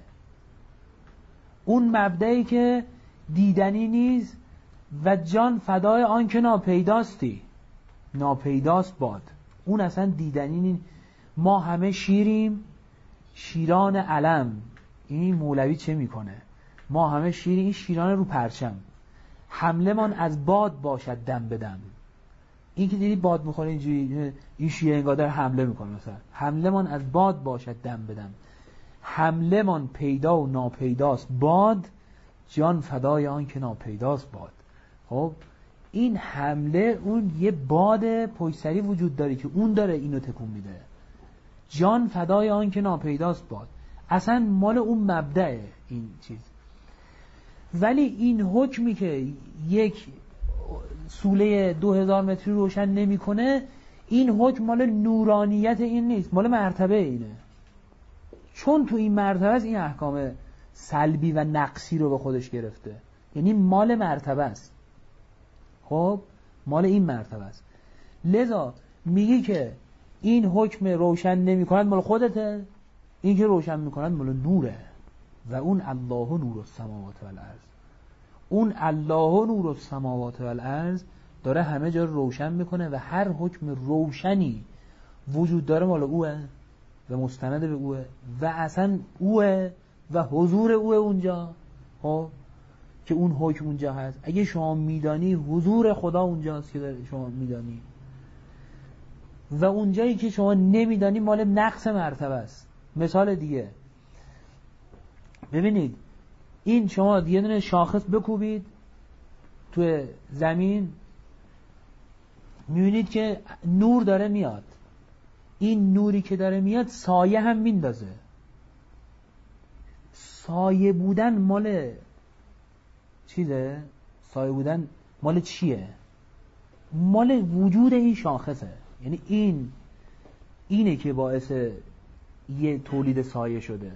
اون مبدأی که دیدنی نیست و جان فدای آن که ناپیداستی، ناپیداست باد. اون اصلا دیدنی نیست. ما همه شیریم، شیران علم. این مولوی چه میکنه؟ ما همه شیریم، این شیران رو پرچم. حمله من از باد باشد دم بدم. این که دیدی باد میخوره اینجوری، این شیره انگار داره حمله میکنه. مثلا حمله من از باد باشد دم بدم، حمله من پیدا و ناپیداست باد، جان فدای آن که ناپیداست باد. خب این حمله، اون یه باد پشتری وجود داره که اون داره اینو تکون میده. جان فدای آن که ناپیداست باد، اصلا مال اون مبدأه این چیز. ولی این حکمی که یک سوله 2000 متری روشن نمیکنه، این حکم مال نورانیت این نیست، مال مرتبه اینه. چون تو این مرتبه است این احکام سلبی و نقصی رو به خودش گرفته. یعنی مال مرتبه است. خب مال این مرتبه است. لذا میگی که این حکم روشن نمیکند مال خودته، این که روشن میکند مال نوره. و اون الله نور السماوات والارض، اون الله نور السماوات والارض داره همه جا روشن میکنه و هر حکم روشنی وجود داره مال اوه و مستند به اوه و اصلا اوه و حضور اوه اونجا. خب که اون حکم اونجا هست. اگه شما میدانی حضور خدا اونجاست که شما میدانی، و اونجایی که شما نمیدانی مال نقص مرتبه است. مثال دیگه ببینید، این شما یه دونه شاخص بکوبید تو زمین، میبینید که نور داره میاد. این نوری که داره میاد سایه هم میندازه. سایه بودن مال چیه؟ سایه بودن مال چیه؟ مال وجود این شاخصه. یعنی اینه که باعث یه تولید سایه شده.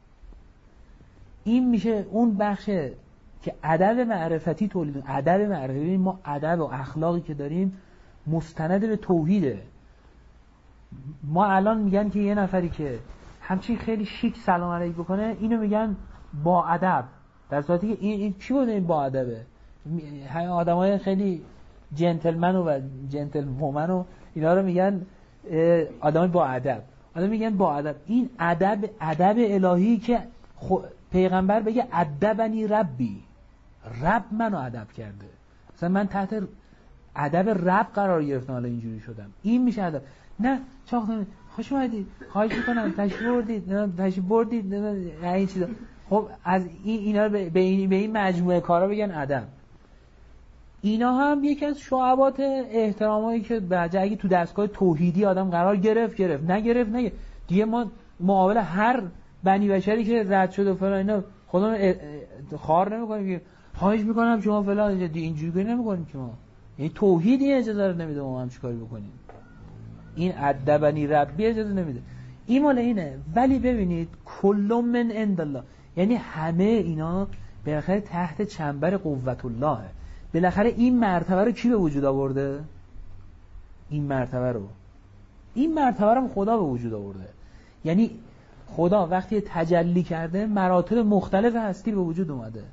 این میشه اون بخش که ادب معرفتی تولید. ادب معرفتی، ما ادب و اخلاقی که داریم مستند به توحیده. ما الان میگن که یه نفری که همچین خیلی شیک سلام علیک بکنه اینو میگن با ادب، در صورتی که این چی بوده؟ این با ادبه. آدمای خیلی جنتلمن و جنتل وومن و اینا رو میگن آدمای با ادب. آدم میگن با ادب. این ادب الهی که پیغمبر بگه ادبنی ربی، رب منو ادب کرده. مثلا من تحت ادب رب قرار گرفتم، حالا اینجوری شدم. این میشه ادب. نه چاختون خوش اومدید، خواهش میکنم تشریف بردید این چیزا. خب از اینا رو به این مجموعه کارا بگن ادب. اینا هم یکی از شعبات احترامایی که بعد اگه تو دستگاه توحیدی آدم قرار گرفت نگرفت دیگه ما مقابل هر بنی بشری که رد شد و فلان اینا خودمون خار نمی‌کنیم که خواهش میکنم شما فلان اینجوری نمی‌کنیم که ما. یعنی توحیدی اجازه رو نمیده ما هم چیکار بکنیم. این ادبنی ربی اجازه نمیده. این مال اینه. ولی ببینید کل من عند الله، یعنی همه اینا بالاخره تحت چنبر قوت الله. بالاخره این مرتبه رو کی به وجود آورده؟ این مرتبه رو هم خدا به وجود آورده. یعنی خدا وقتی تجلی کرده مراتب مختلف هستی به وجود اومده.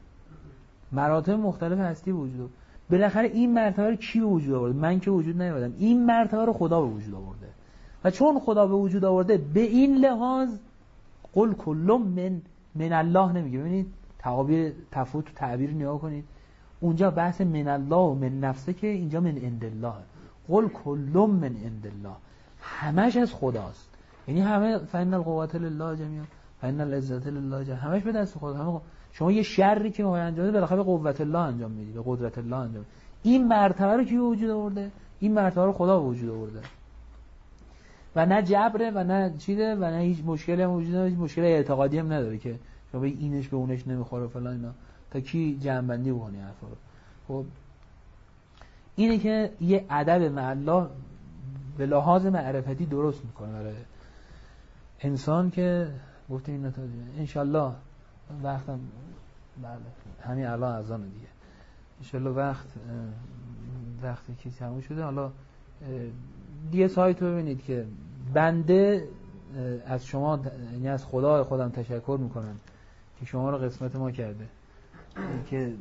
بالاخره این مرتبه رو کی به وجود آورده؟ من که وجود نیاوردم. این مرتبه رو خدا به وجود آورده. و چون خدا به وجود آورده به این لحاظ قل کل من الله نمیگه. ببینید تفاوت تو تعبیر نگاه کنید. اونجا بحث من الله و من نفسه که اینجا من عند الله. قل کلم من عند الله، همش از خداست. یعنی همه فإن القوة لله جمیعا فإن العزة لله جمیعا، همش به دست خدا. همه شما یه شری که میخوای انجام بدی بالاخره به قوت الله انجام میدی، به قدرت الله انجام میدی. این مرتبه رو کی به وجود آورده؟ این مرتبه رو خدا به وجود آورده و نه جبره و نه چیده و نه هیچ مشکلی هم وجود نداره، هیچ مشکل اعتقادی هم نداره که شما بگی اینش به اونش نمیخوره فلان اینا. تا کی جمع‌بندی بکنی حرفا رو؟ خب اینه که یه ادب مع الله به لحاظ معرفتی درست میکنه برای انسان که گفتیم این نتایج ان شاء الله وقتم بله همین الان اذان دیگه ان شاء الله وقتی که تموم شده حالا دیگه سایت رو ببینید که بنده از شما یعنی از خودم تشکر میکنم که شما رو قسمت ما کرده که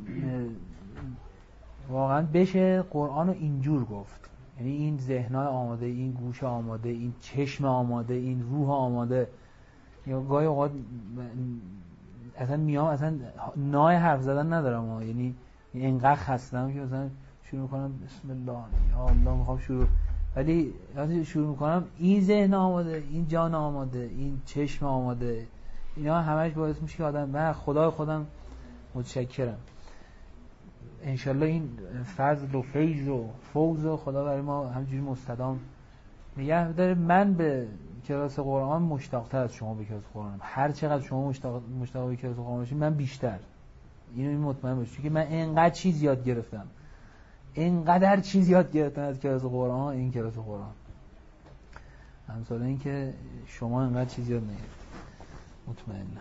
واقعا بشه قرآن رو اینجور گفت. یعنی این ذهنای آماده، این گوش آماده، این چشم آماده، این روح آماده. یا گاهی اوقات اصلا میام اصلا نای حرف زدن ندارم یعنی اینقدر خستم که مثلا شروع میکنم بسم الله یا الله میخوام شروع، ولی وقتی شروع میکنم این ذهن آماده، این جان آماده، این چشم آماده، اینا همش باعث میشه که آدم من خدای خودم متشکرم. انشالله این فضل و فیض و فوز و خدا برای ما همجوری مستدام نگه داره. من به کلاس قرآن مشتاق‌تر از شما به کلاس قرآنم. هر چقدر شما مشتاق به کلاس قرآن باشید من بیشتر. اینو مطمئن باشید که من اینقدر چیز یاد گرفتم، اینقدر چیز یاد گرفتم از کلاس قرآن. این کلاس قرآن همسال این که شما اینقدر چیز یاد نگرفتید مطمئناً.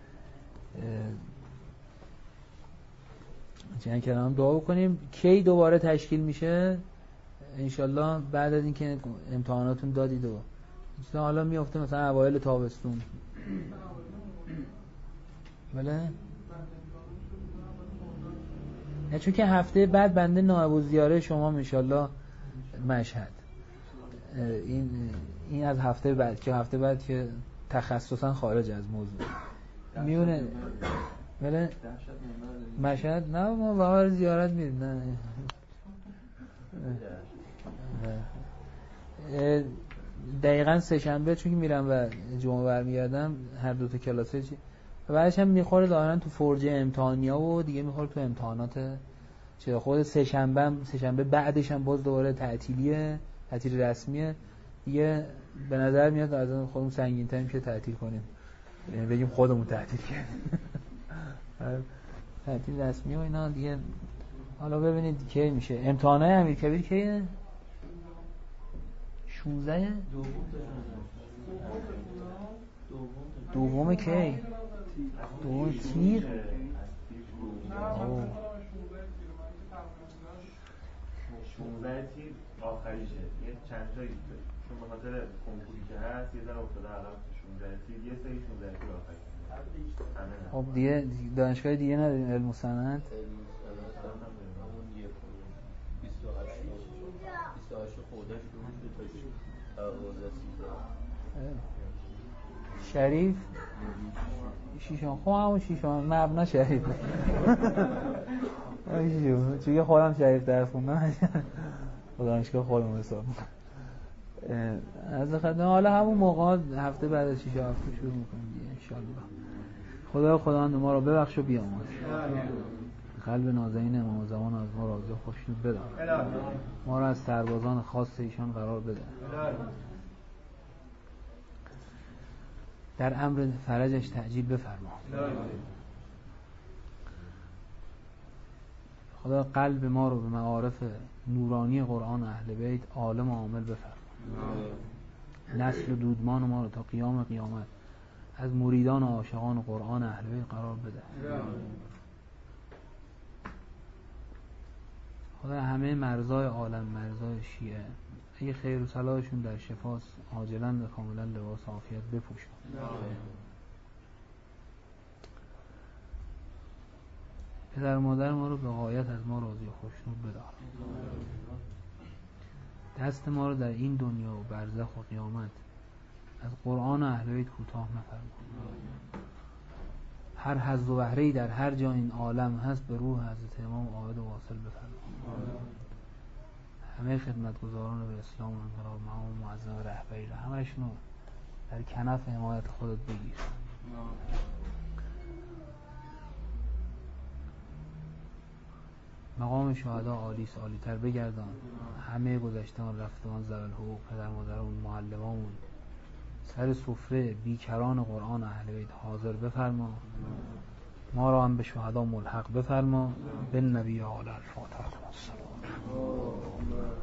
چند کلام دعا بکنیم. کی دوباره تشکیل میشه؟ انشالله بعد از اینکه امتحاناتون دادید و حالا میفته مثلا اوایل تابستون. بله؟ نه چون که هفته بعد بنده نائب الزیاره شما انشالله مشهد. این از هفته بعد که هفته بعد که تخصصا خارج از موضوع میونه. بله؟ مشهد؟ نه ما باور زیارت میریم. نه دقیقاً سه‌شنبه چون که میرم و جمعه برمیگردم هر دو تا کلاسه چی و بعدش هم میخوره ظاهراً تو فرجه امتحانیا و دیگه میخوره تو امتحانات چه خود سه‌شنبه بعدش هم باز دوباره تعطیل رسمیه دیگه. به نظر میاد از خودمون سنگین‌تر میشه تعطیل کنیم، یعنی بگیم خودمون تعطیل کردیم. تعطیل رسمی و اینا دیگه. حالا ببینید کی میشه امتحانات امیرکبیر کیه؟ 16 دوم کی؟ دوم تیر. 16 تیر آخریشه. یه چند تایی چون به خاطر کنکوری که هست یه ذره افتاده عقب. 16 تیر یه سری 16 تیر آخریشه. خب دیگه دانشگاه دیگه نداریم علم و صنعت. 28 خودش شریف شیشان خب همون شیشان مبنا شریف چون خودم شریف درس خوندم دانشگاه خودم حساب از خدمت. حالا همون موقع هفته بعد از 6 هفته شروع میکنیم ان شاء الله. خدا ما رو ببخش و بیامرز. قلب نازنین امام زمان از ما راضی و خوشنود بدار. ما را از سربازان خاص ایشان قرار بده. در امر فرجش تعجیل بفرما. خدا قلب ما رو به معارف نورانی قرآن اهل بیت عالم و عامل بفرما. نسل و دودمان ما رو تا قیام قیامت از مریدان و عاشقان قرآن اهل بیت قرار بده. خدا همه مرزای عالم، مرزای شیعه اگه خیر و صلاحشون در شفاست عاجلاً و کاملاً لباس عافیت بپوشن. پدر و مادر ما رو به غایت از ما راضی و خوشنود بدار. دست ما رو در این دنیا و برزخ و قیامت از قرآن و اهل بیت کوتاه نفرما. هر حظ و بهره‌ای در هر جا این عالم هست به روح حضرت امام عابد و واصل بفرما. همه خدمتگزاران به اسلام و انقلاب، مقام معظم رهبری را همشون رو در کنف حمایت خودت بگیر. مقام شهدا عالی است، عالی تر بگردان. همه گذشتگان رفتگان ذوی الحقوق، پدر مادرمون، معلمامون، سر سفره بیکران قرآن اهل بیت حاضر بفرما. ما را هم به شهدا ملحق بفرما. بالنبی و آل الفاتحه.